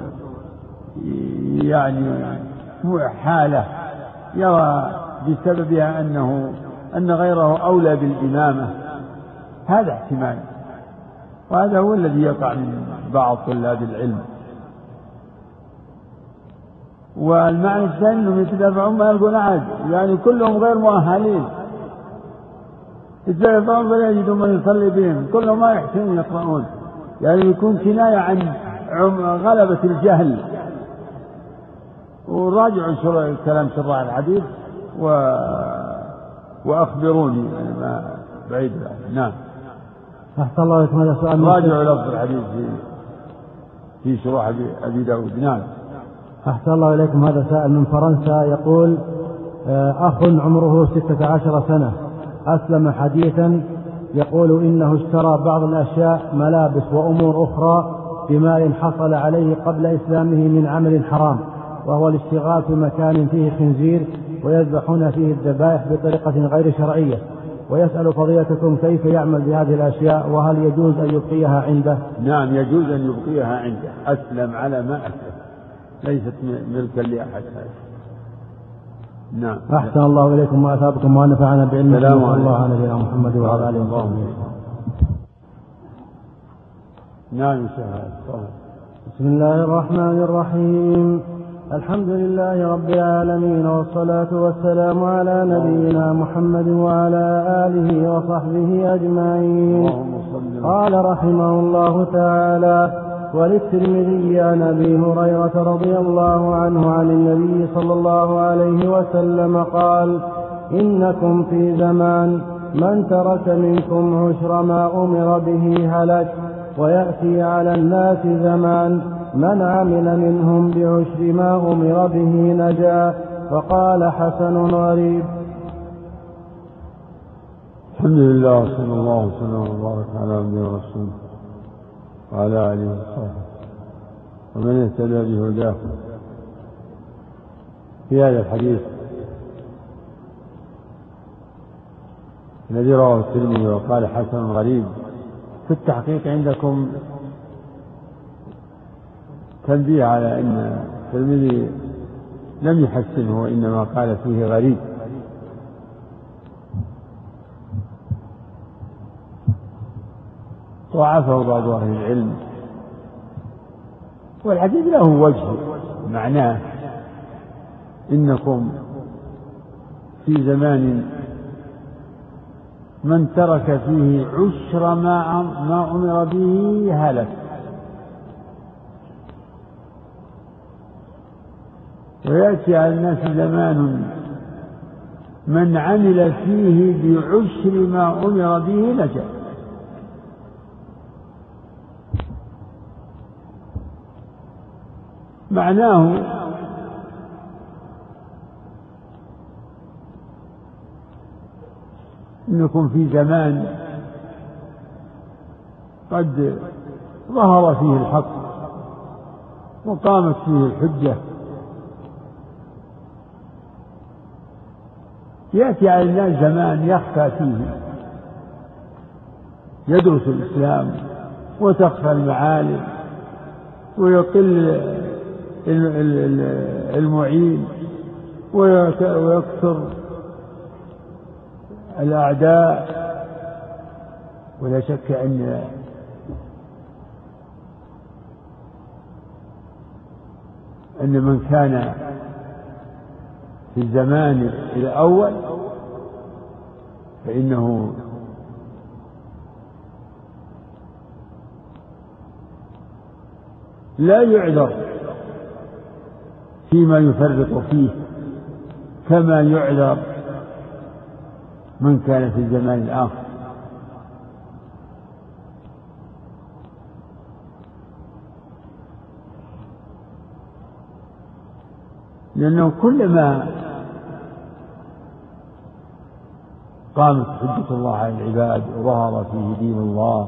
يعني حالة يرى بسببها أن غيره أولى بالإمامة، هذا احتمال، وهذا هو الذي يقع من بعض طلاب العلم. والمعنى الثاني أنهم يتدافعون ما يلقون أحد، يعني كلهم غير مؤهلين، يتدافعون فلا يجدون من يصلي بهم، كلهم ما يحسنون يقرؤون، يعني يكون كناية عن غلبة الجهل. وراجعوا كلام شراح الحديث وأخبروني ما بعيد. نعم. أحسن الله عليكم. هذا سؤال راجعوا لفظ الحديث في شروح أبي داود. نعم. أحسن الله إليكم. هذا سائل من فرنسا يقول أخ عمره 16 سنة أسلم حديثا، يقول إنه اشترى بعض الأشياء ملابس وأمور أخرى بمال حصل عليه قبل إسلامه من عمل حرام، وهو الاشتغال في مكان فيه خنزير ويذبحون فيه الذبائح بطريقة غير شرعية، ويسأل فضيلتكم كيف يعمل بهذه الأشياء، وهل يجوز أن يبقيها عنده؟ نعم، يجوز أن يبقيها عنده، أسلم على ما أسلم، ليست ملكا لأحد. نعم. أحسن الله إليكم وأثابكم ونفعنا بعلمكم. صلى الله على نبينا محمد وعلى آله وصحبه. نعم. بسم الله الرحمن الرحيم. الحمد لله رب العالمين، والصلاة والسلام على نبينا محمد وعلى آله وصحبه أجمعين. قال رحمه الله تعالى: وللترمذي عن أبي هريرة رضي الله عنه عن النبي صلى الله عليه وسلم قال: إنكم في زمان من ترك منكم عشر ما أمر به هلك، ويأتي على الناس زمان من عمل منهم بعشر ما أمر به نجا. فقال حسن غريب. الحمد لله وصلى الله وسلم وبارك على عبده ورسوله وعلى آله وصحبه ومن اهتدى بهداه. في هذا الحديث الذي رواه الترمذي وقال حسن غريب، في التحقيق عندكم تنبيه على أن الترمذي لم يحسنه وإنما قال فيه غريب، ضعفه بعض أهل العلم. والحديث له وجه، معناه إنكم في زمان من ترك فيه عشر ما أمر به هلك، ويأتي على الناس زمان من عمل فيه بعشر ما أمر به نجا. معناه إنكم في زمان قد ظهر فيه الحق وقامت فيه الحجة، يأتي على الناس زمان يخفى فيه، يدرس الإسلام وتخفى المعالم ويقل المعين ويكثر الأعداء. ولا شك أن من كان في الزمان الأول فإنه لا يعذر فيما يفرط فيه كما يعذر من كان في الزمان الآخر. لأنه كلما قامت حجة الله على العباد وظهر فيه دين الله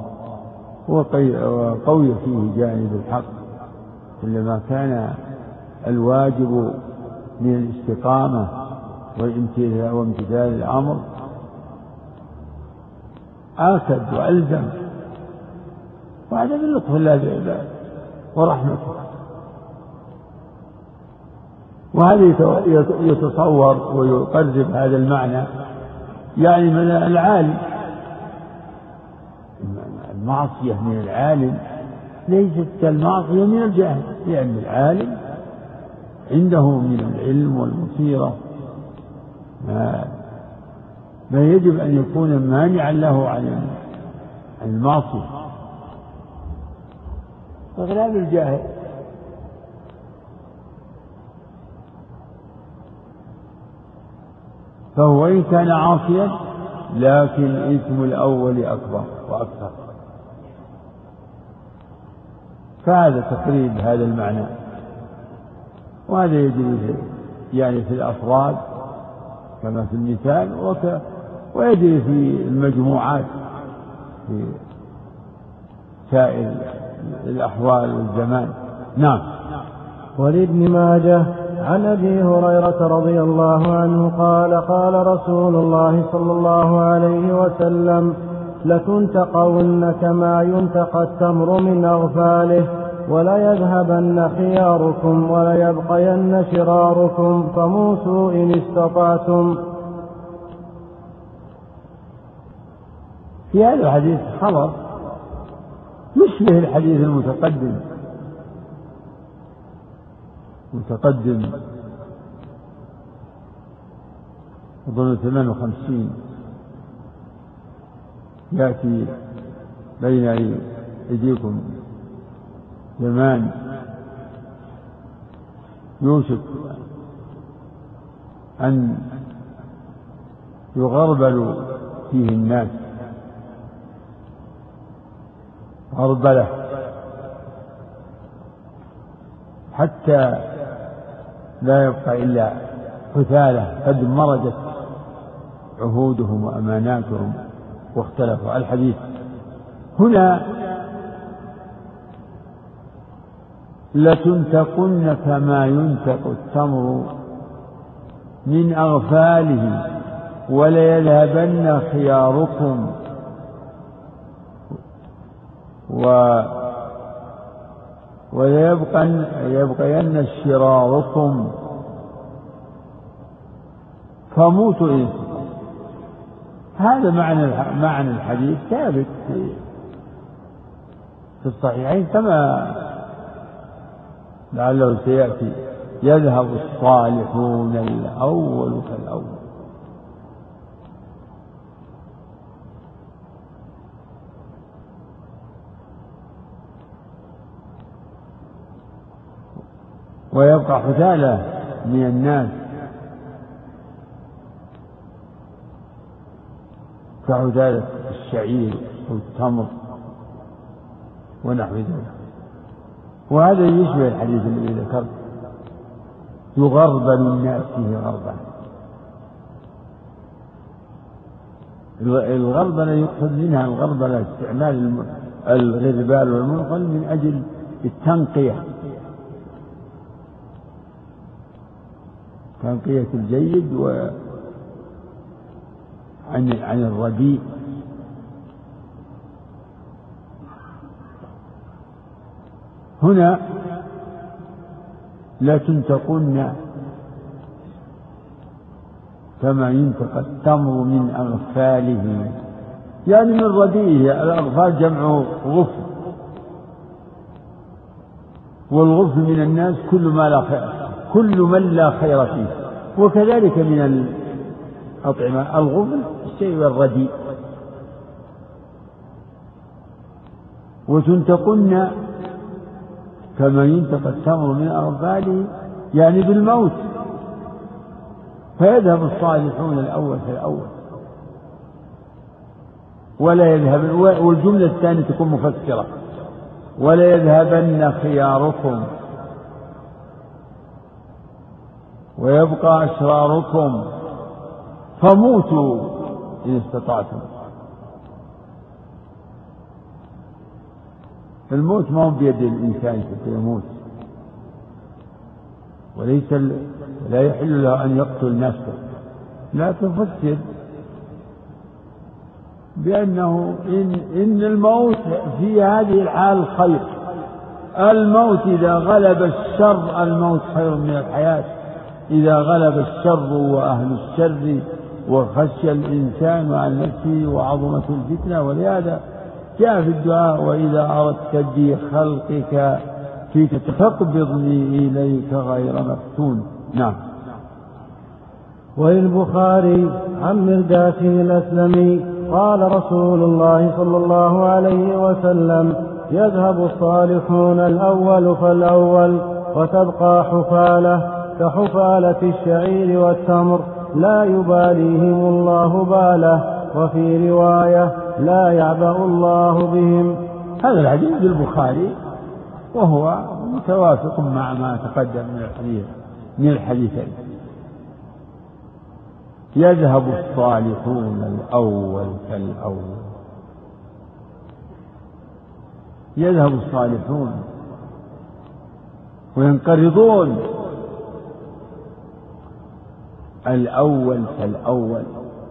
وقوي فيه جانب الحق، كلما كان الواجب من الاستقامة وامتثال الأمر آكد وألزم، وهذا من لطف الله ورحمته. وهذا يتصور ويقرب هذا المعنى، يعني من العالم، المعصية من العالم ليست كالمعصية من الجاهل، لأن العالم عنده من العلم والبصيرة ما يجب أن يكون مانعا له عن المعصية، بخلاف الجاهل. فهو إن كان عاصيا لكن الإثم الأول أكبر وأكثر. فهذا تقريب هذا المعنى، وهذا يجري يعني في الأفراد كما في المثال، ويجري في المجموعات في سائر الأحوال والزمان. نعم. ولابن ماجه عن أبي هريرة رضي الله عنه قال قال رسول الله صلى الله عليه وسلم: لتنتقون كما ينتقى التمر من أغفاله، وليذهبن خياركم وليبقين شراركم، فموسوا إن استطعتم. في هذا الحديث خبر يشبه الحديث المتقدم أظن 58 يأتي بين أيديكم زمان يوشك أن يغربل فيه الناس غربلة حتى لا يبقى إلا حثالة قد مرجت عهودهم وأماناتهم واختلفوا. الحديث هنا لتنتقن كما ينتق التمر من أغفاله وليذهبن خياركم وليبقين شراركم فموتوا إن استطعتم. هذا معنى الحديث ثابت في الصحيحين كما لعله سيأتي: يذهب الصالحون الأول فالأول. ويبقى حثالة من الناس كحثالة الشعير والتمر ونحو ذلك. وهذا يشبه الحديث الذي ذكرت: يغربل الناس فيه غربا. الغربلة يقصد منها الغربلة استعمال الغربال والمنقل من أجل التنقية، تنقية الجيد عن الرديء. هنا لا تنتقن كما ينتق التمر من أغفاله، يعني من رديئه. الأغفال جمع غفل، والغفل من الناس كل من لا خير فيه. وكذلك من الأطعمة الغفل الشيء الرديء. وتنتقن كما ينتق التمر من أغفاله يعني بالموت، فيذهب الصالحون الأول فالأول ولا يذهب. والجملة الثانية تكون مفسرة: ولا يذهبن خياركم ويبقى أشراركم فموتوا إن استطعتم. الموت ما هو بيد الإنسان حتى يموت، وليس لا يحل له أن يقتل نفسه، لا تفسر بأنه إن الموت في هذه الحال خير. الموت إذا غلب الشر، الموت خير من الحياة. إذا غلب الشر وأهل الشر وخشي الإنسان عن نفسه وعظمة الفتنة. ولهذا جاء في الدعاء: وإذا أردت بي خلقك فيك فاقبضني إليك غير مفتون. نعم. وللبخاري عن مرداس الأسلمي قال رسول الله صلى الله عليه وسلم: يذهب الصالحون الأول فالأول وتبقى حفالة كحفالة الشعير والتمر لا يباليهم الله باله. وفي رواية: لا يعبأ الله بهم. هذا الحديث البخاري وهو متوافق مع ما تقدم من الحديثين. يذهب الصالحون الأول فالأول. يذهب الصالحون وينقرضون الأول فالأول.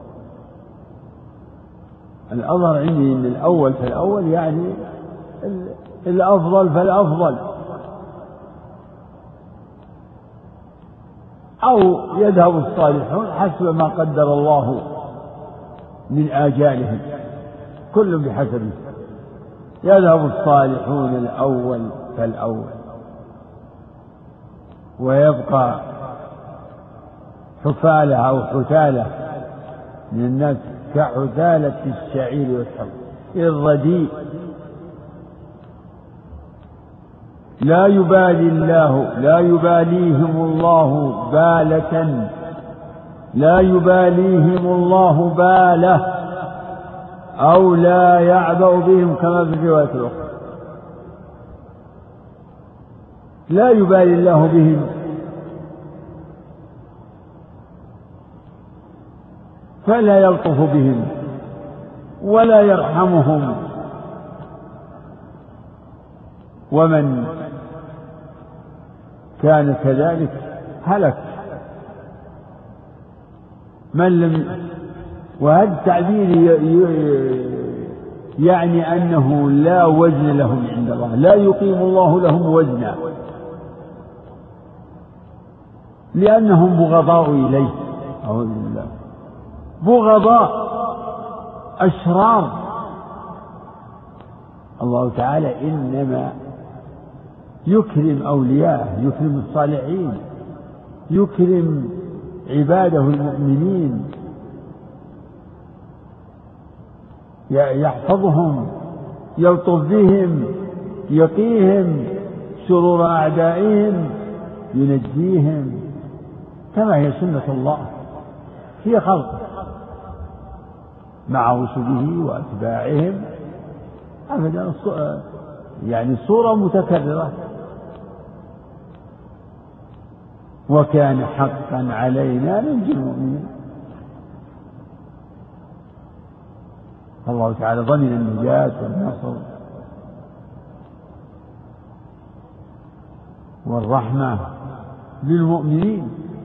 الأظهر عندي أن الأول فالأول يعني الأفضل فالأفضل، أو يذهب الصالحون حسب ما قدر الله من آجالهم، كل بحسبه. يذهب الصالحون الأول فالأول ويبقى حفالة أو حثالة من الناس كحثالة الشعير والتمر الرديء. لا يباليهم الله بالة، لا يباليهم الله باله، أو لا يعبأ بهم كما في الرواية الأخرى. لا يبالي الله بهم فلا يلطف بهم ولا يرحمهم. ومن كان كذلك هلك. من لم وهذا التعبير يعني أنه لا وزن لهم عند الله، لا يقيم الله لهم وزنا لأنهم بغضاء إليه، أعوذ بالله، بغضاء أشرار. الله تعالى إنما يكرم أولياءه، يكرم الصالحين، يكرم عباده المؤمنين، يحفظهم، يلطف بهم، يقيهم شرور أعدائهم، ينجيهم كما هي سنة الله في خلقه مع رسله وأتباعهم أبدا، يعني صورة متكررة. وكان حقا علينا ننجي المؤمنين. الله تعالى ضمن النجاة والنصر والرحمة للمؤمنين.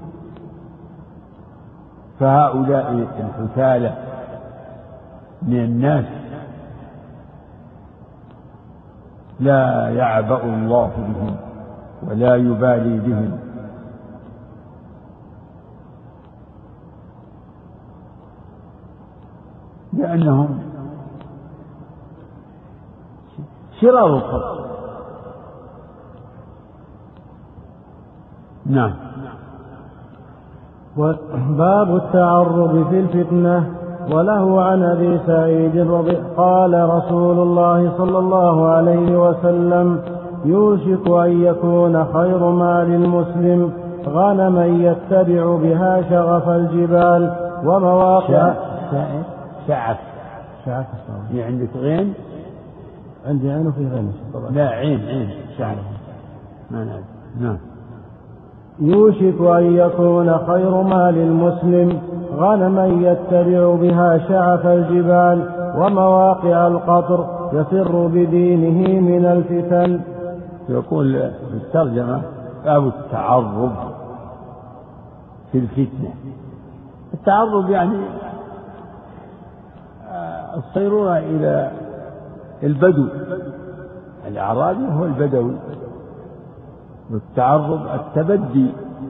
فهؤلاء الحثالة من الناس لا يعبأ الله بهم ولا يبالي بهم، لأنهم شرار الخلق. نعم. باب التعرض في الفتنة. وله عن أبي سعيد قال رسول الله صلى الله عليه وسلم: يوشك أن يكون خير مال المسلم غنما يتبع بها شغف الجبال ومواقع. شعف عندك غين؟ عندي عين وفي غين. لا عين شعف. نعم. يوشك أن يكون خير مال المسلم غنما يتبع بها شعف الجبال ومواقع القطر يفر بدينه من الفتن. يقول في الترجمة: باب التعرض في الفتنة. التعرض يعني الصيرورة إلى البدو، الأعرابي هو البدوي، والتعرض التبدي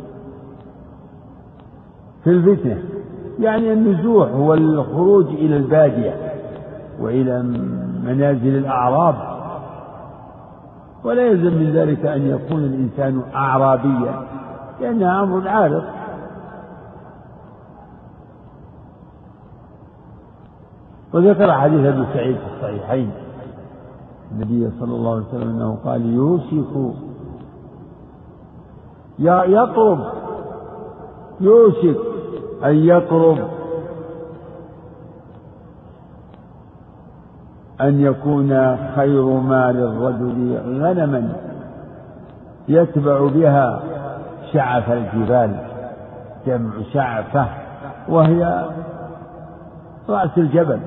في الفتنة، يعني النزوح هو الخروج إلى البادية وإلى منازل الأعراب، ولا يلزم من ذلك أن يكون الإنسان أعرابيا لأنها أمر عارض. وذكر حديث أبي سعيد في الصحيحين النبي صلى الله عليه وسلم أنه قال: يوشك أن يقرب أن يكون خير مال الرجل غنما يتبع بها شعف الجبال، جمع شعفة وهي رأس الجبل،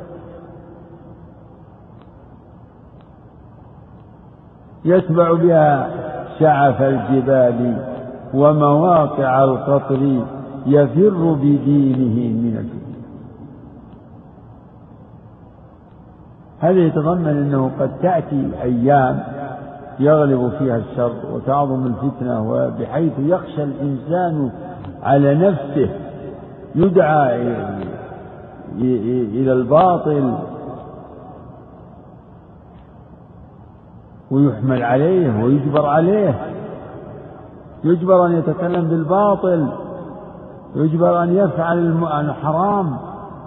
يتبع بها شعف الجبال ومواقع القطر يفر بدينه من الفتن. هذا يتضمن أنه قد تأتي أيام يغلب فيها الشر وتعظم الفتنة، وبحيث يخشى الإنسان على نفسه، يدعى إلى الباطل ويحمل عليه ويجبر عليه، يجبر أن يتكلم بالباطل، يجبر أن يفعل الحرام،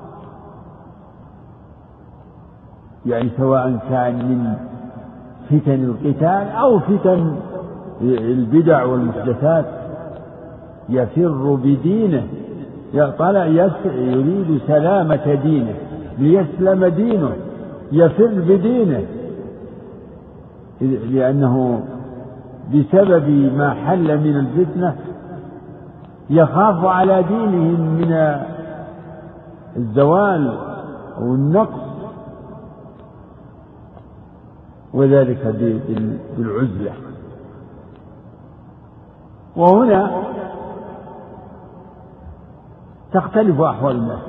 يعني سواء كان من فتن القتال أو فتن البدع والمحدثات. يفر بدينه، يريد سلامة دينه ليسلم دينه، يفر بدينه، لأنه بسبب ما حل من الفتنة يخاف على دينهم من الزوال أو النقص، وذلك بالعزلة. وهنا تختلف أحوال الناس،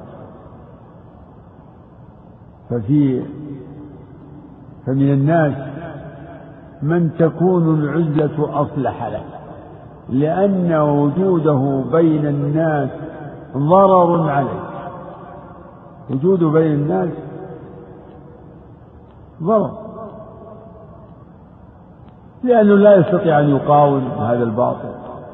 فمن الناس من تكون العزلة أصلح له، لأن وجوده بين الناس ضرر عليه. وجوده بين الناس ضرر، لأنه لا يستطيع أن يقاوم هذا الباطل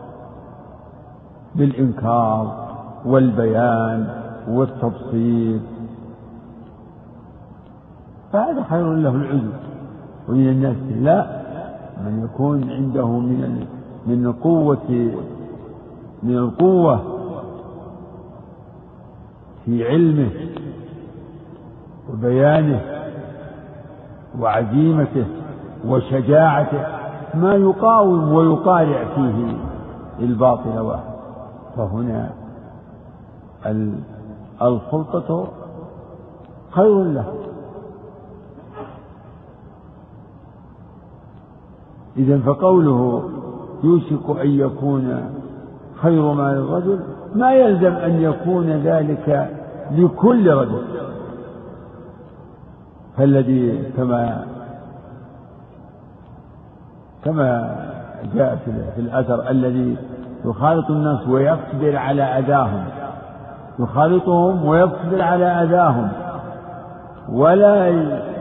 بالإنكار والبيان والتبسيط، فهذا خير له العزلة. ومن الناس لا، من يكون عنده من القوة في علمه وبيانه وعزيمته وشجاعته ما يقاوم ويقارع فيه الباطل واحد، فهنا الخلطة خير له. إذن فقوله يوشك أن يكون خير ما للرجل ما يلزم أن يكون ذلك لكل رجل، فالذي كما جاء في الأثر الذي يخالط الناس ويصبر على أذاهم، يخالطهم ويصبر على أذاهم ولا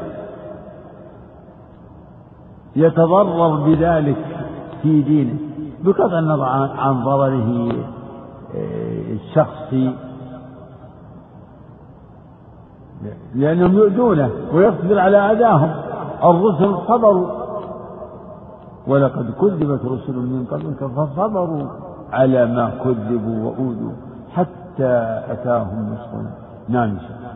يتضرر بذلك في دينه بقطع النظر عن ضرره الشخصي، لأنهم يؤذونه، ويصبر على أذاهم. الرسل صبروا، ولقد كذبت رسل من قبلك فصبروا على ما كذبوا وأوذوا حتى أتاهم نصرنا. نعم.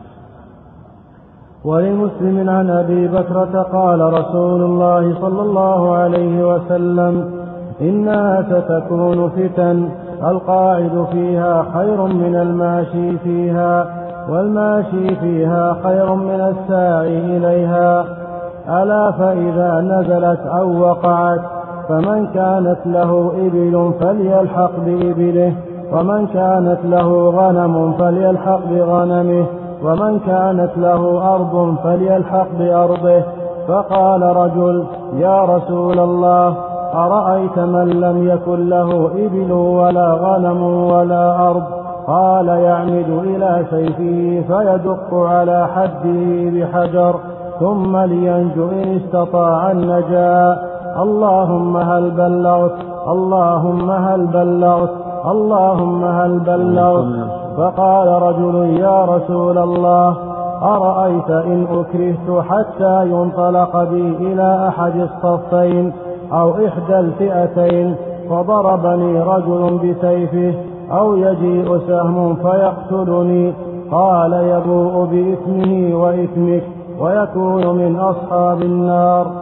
ولمسلم عن أبي بكرة قال رسول الله صلى الله عليه وسلم: إنها ستكون فتن القاعد فيها خير من الماشي فيها، والماشي فيها خير من الساعي إليها. ألا فإذا نزلت أو وقعت فمن كانت له إبل فليلحق بإبله، ومن كانت له غنم فليلحق بغنمه، ومن كانت له أرض فليلحق بأرضه. فقال رجل: يا رسول الله، أرأيت من لم يكن له إبل ولا غنم ولا أرض؟ قال: يعمد إلى سيفه فيدق على حده بحجر ثم لينجو إن استطاع النجاة. اللهم هل بلغت، اللهم هل بلغت، اللهم هل بلغت. فقال رجل: يا رسول الله، أرأيت إن أكرهت حتى ينطلق بي إلى أحد الصفين أو إحدى الفئتين فضربني رجل بسيفه، أو يجيء سهم فيقتلني؟ قال: يبوء بإثمه وإثمك ويكون من أصحاب النار.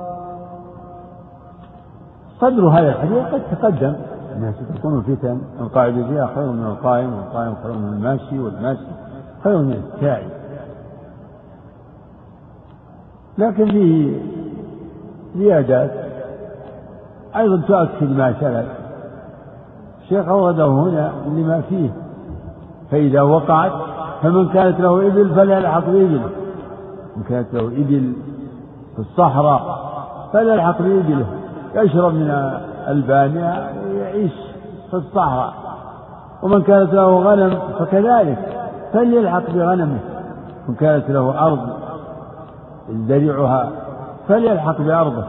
صدر هذا الحديث قد تقدم أنها ستكون فتن القاعد فيها خير من القائم، والقائم خير من الماشي، والماشي خير من الساعي. لكن فيه زيادات أيضا تؤكد ما سلف. الشيخ أورده هنا لما فيه: فإذا وقعت فمن كانت له إبل فليلحق بإبله، من كانت له إبل في الصحراء فليلحق بإبله، يشرب من البانية ويعيش في الصحراء. ومن كانت له غنم فكذلك فليلحق بغنمه، ومن كانت له أرض زرعها فليلحق بأرضه.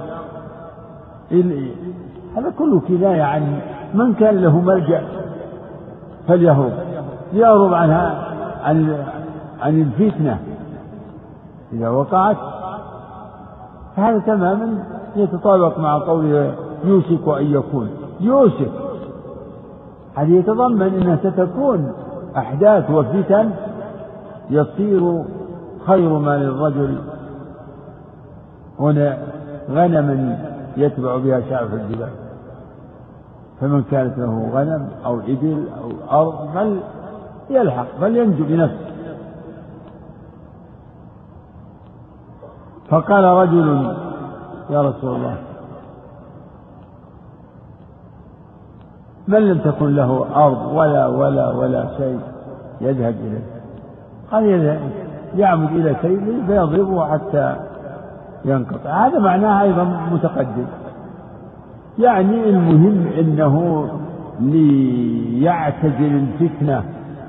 هذا كله كناية عن من كان له ملجأ فليهرب، يهرب عنها عن الفتنة إذا وقعت. فهذا تماما يتطابق مع قوله يوشك أن يكون. يوشك هذه يتضمن أنها ستكون أحداث وفتن يصير خير ما للرجل هنا غنما يتبع بها شعف الجبال. فمن كانت له غنم أو إبل أو أرض فليلحق، بل ينجو بنفسه. فقال رجل: يا رسول الله، من لم تكن له أرض ولا شيء يذهب إليه؟ قال: يعمد إلى شيء فيضربه حتى ينقطع. هذا معناه أيضا متقدم، يعني المهم أنه ليعتزل الفتنة،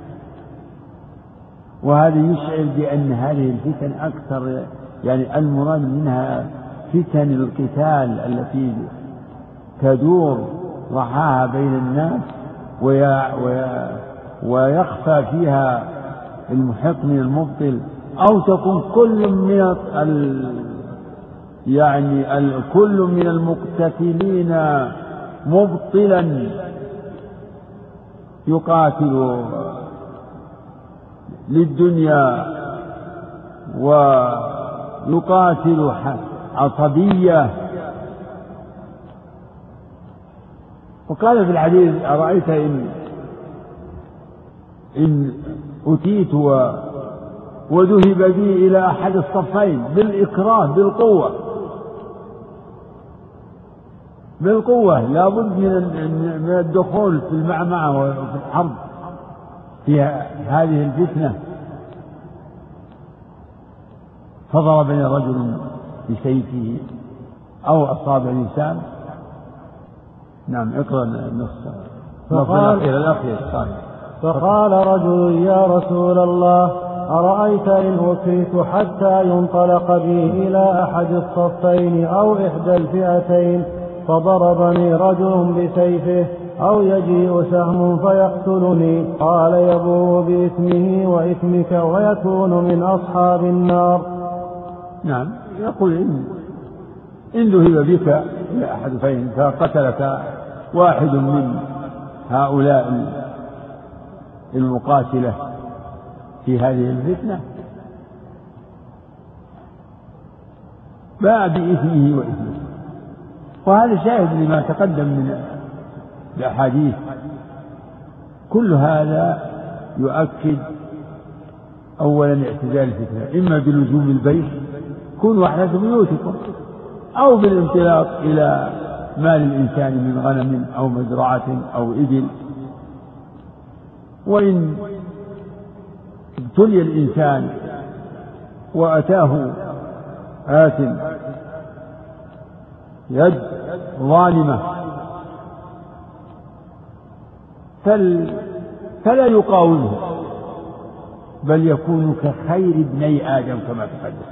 وهذا يشعر بأن هذه الفتن أكثر، يعني المراد منها فتن القتال التي تدور رحاها بين الناس ويخفى فيها المحق من المبطل، أو تكون كل من المقتتلين مبطلا يقاتل للدنيا ويقاتل عصبية. وقال في الحديث: أرأيت إن أتيت وذهب بي إلى أحد الصفين بالإكراه بالقوة، لا بد من الدخول في المعمعة وفي الحرب في هذه الفتنة. فضربني رجل بسيفه أو أصاب لسان. نعم، اقرأ النص الأخير. فقال رجل: يا رسول الله، أرأيت إن أتيت حتى ينطلق بي إلى أحد الصفين أو إحدى الفئتين فضربني رجل بسيفه، أو يجيء سهم فيقتلني؟ قال: يبوء بإثمه وإثمك ويكون من أصحاب النار. نعم، يقول: إن ذهب بك إلى أحد الفئتين فقتلك واحد من هؤلاء المقاتلة في هذه الفتنة، باء بإثمه وإثمه. وهذا شاهد لما تقدم من الأحاديث. كل هذا يؤكد أولا اعتزال الفتنة، إما بلزوم البيت، كونوا أحدث بيوتكم، أو بالانطلاق إلى مال الإنسان من غنم أو مزرعة أو إبل. وإن ابتلي الإنسان وأتاه يد ظالمة فلا يقاومه، بل يكون كخير ابني آدم كما تقدم.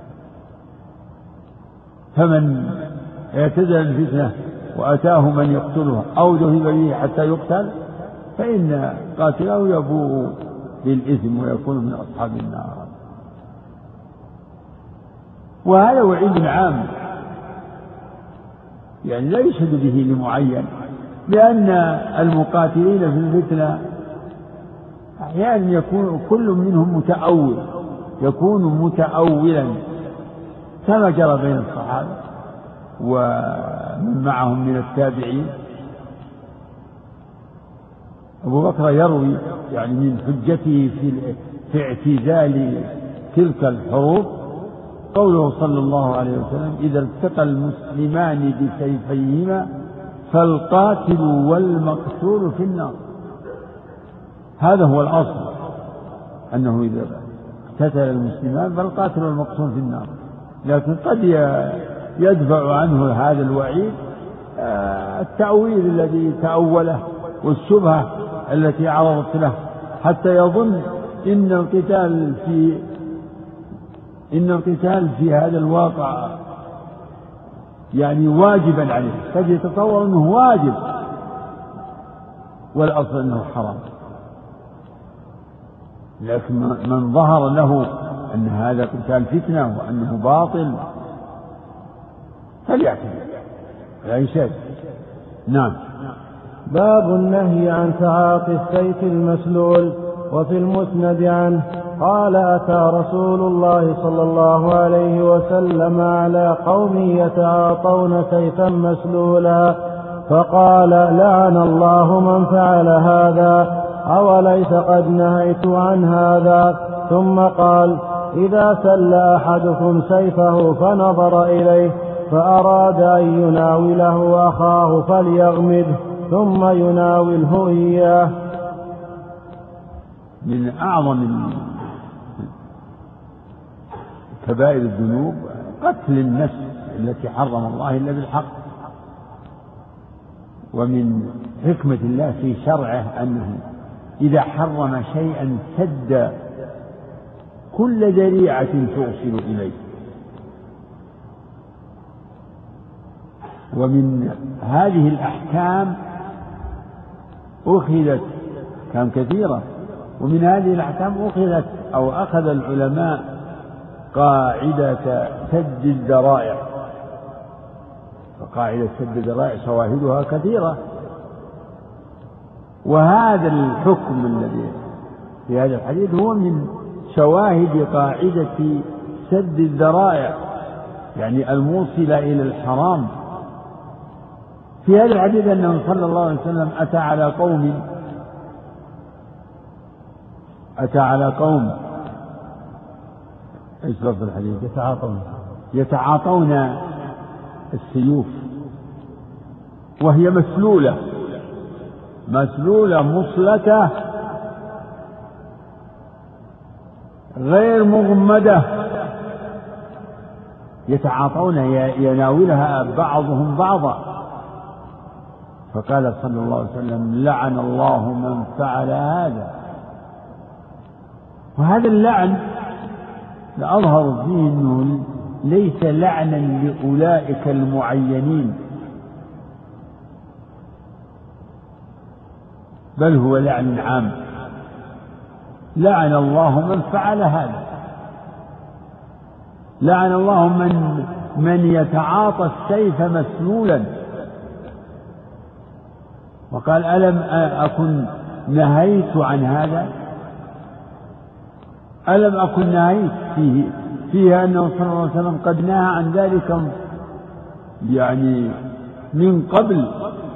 فمن اعتزل الفتنة وأتاه من يقتله أو ذهب به حتى يقتل فإن قاتله يبوء بالإثم ويكون من أصحاب النار. وهذا وعيد عام، يعني لا يشهد به لمعين، لأن المقاتلين في الفتنة أحيانا يكون كل منهم يكون متأولا، كما جرى بين الصحابة ومن معهم من التابعين. أبو بكر يروي يعني من حجته في اعتزال تلك الحروب قوله صلى الله عليه وسلم: إذا التقى المسلمان بسيفيهما فالقاتل والمقتول في النار. هذا هو الأصل، أنه إذا اقتتل المسلمان فالقاتل والمقتول في النار. لكن قد يدفع عنه هذا الوعيد التأويل الذي تأوله والشبهة التي عرضت له، حتى يظن إن القتال في هذا الواقع يعني واجبا عليه، قد يتصور أنه واجب والأصل أنه حرام. لكن من ظهر له أن هذا قتال فتنة وأنه باطل فليعتذر لا يشاهد. نعم. باب النهي عن تعاطي السيف المسلول. وفي المسند عنه قال أتى رسول الله صلى الله عليه وسلم على قوم يتعاطون سيفا مسلولا فقال لعن الله من فعل هذا أوليس قد نهيت عن هذا ثم قال إذا سل أحدكم سيفه فنظر إليه فأراد أن يناوله أخاه فليغمده ثم يناوله إياه. من أعظم كبائر الذنوب قتل النفس التي حرم الله إلا بالحق، ومن حكمة الله في شرعه أنه إذا حرم شيئا سد كل ذريعة توصل إليه. ومن هذه الأحكام أخذت كان كثيرة، ومن هذه الأحكام أخذ العلماء قاعدة سد الذرائع، فقاعدة سد الذرائع شواهدها كثيرة، وهذا الحكم الذي في هذا الحديث هو من شواهد قاعدة سد الذرائع، يعني الموصلة إلى الحرام. في هذا الحديث أنه صلى الله عليه وسلم أتى على قوم ايش لفظ الحديث؟ يتعاطون السيوف وهي مسلولة مصلتة غير مغمدة، يتعاطون يناولها بعضهم بعضا. فقال صلى الله عليه وسلم لعن الله من فعل هذا. وهذا اللعن أظهر فيه أنه ليس لعنا لأولئك المعينين، بل هو لعن عام. لعن الله من فعل هذا، لعن الله من يتعاطى السيف مسلولا. وقال ألم أكن نهيت عن هذا؟ ألم أكن نهيت فيه أنه صلى الله عليه وسلم قد نهى عن ذلك يعني من قبل.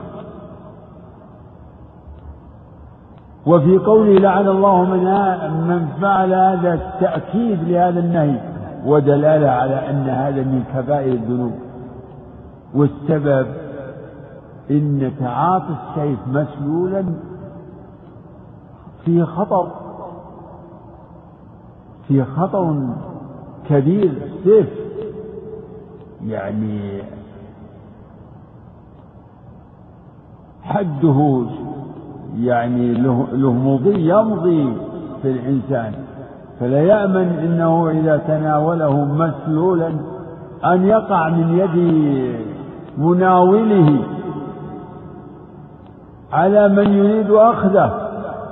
وفي قوله لعن الله من فعل هذا تأكيد لهذا النهي ودلالة على أن هذا من كبائر الذنوب. والسبب إن تعاطي السيف مسلولا فيه خطر كبير. السيف يعني حده يعني له مضي يمضي في الإنسان، فلا يأمن إنه إذا تناوله مسلولا أن يقع من يد مناوله على من يريد أخذه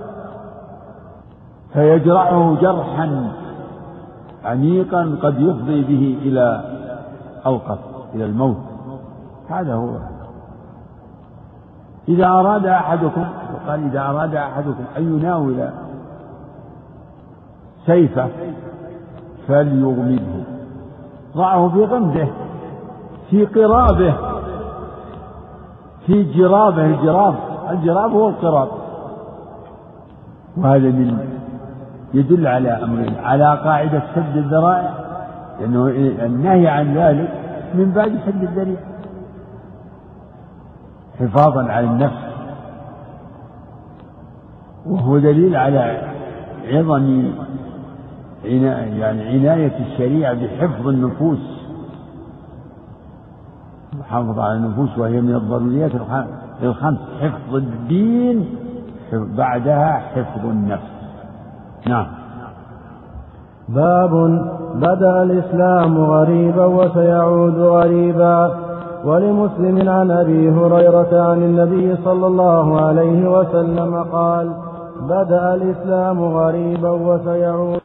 فيجرحه جرحا عميقا قد يفضي به إلى القتل، إلى الموت. هذا هو. إذا أراد أحدكم أن يناول سيفه فليغمده، ضعه في غمده، في قرابه، في جرابه. الجراب هو القراب. وهذا يدل على أمرين: على قاعدة سد الذرائع، لأنه النهي عن ذلك من باب سد الذريعة حفاظا على النفس، وهو دليل على عظم عناية الشريعة بحفظ النفوس، محافظة على النفوس، وهي من الضروريات الخمس: حفظ الدين بعدها حفظ النفس. نعم. باب بدأ الإسلام غريبا وسيعود غريبا. ولمسلم عن أبي هريرة عن النبي صلى الله عليه وسلم قال: بدأ الإسلام غريبا وسيعود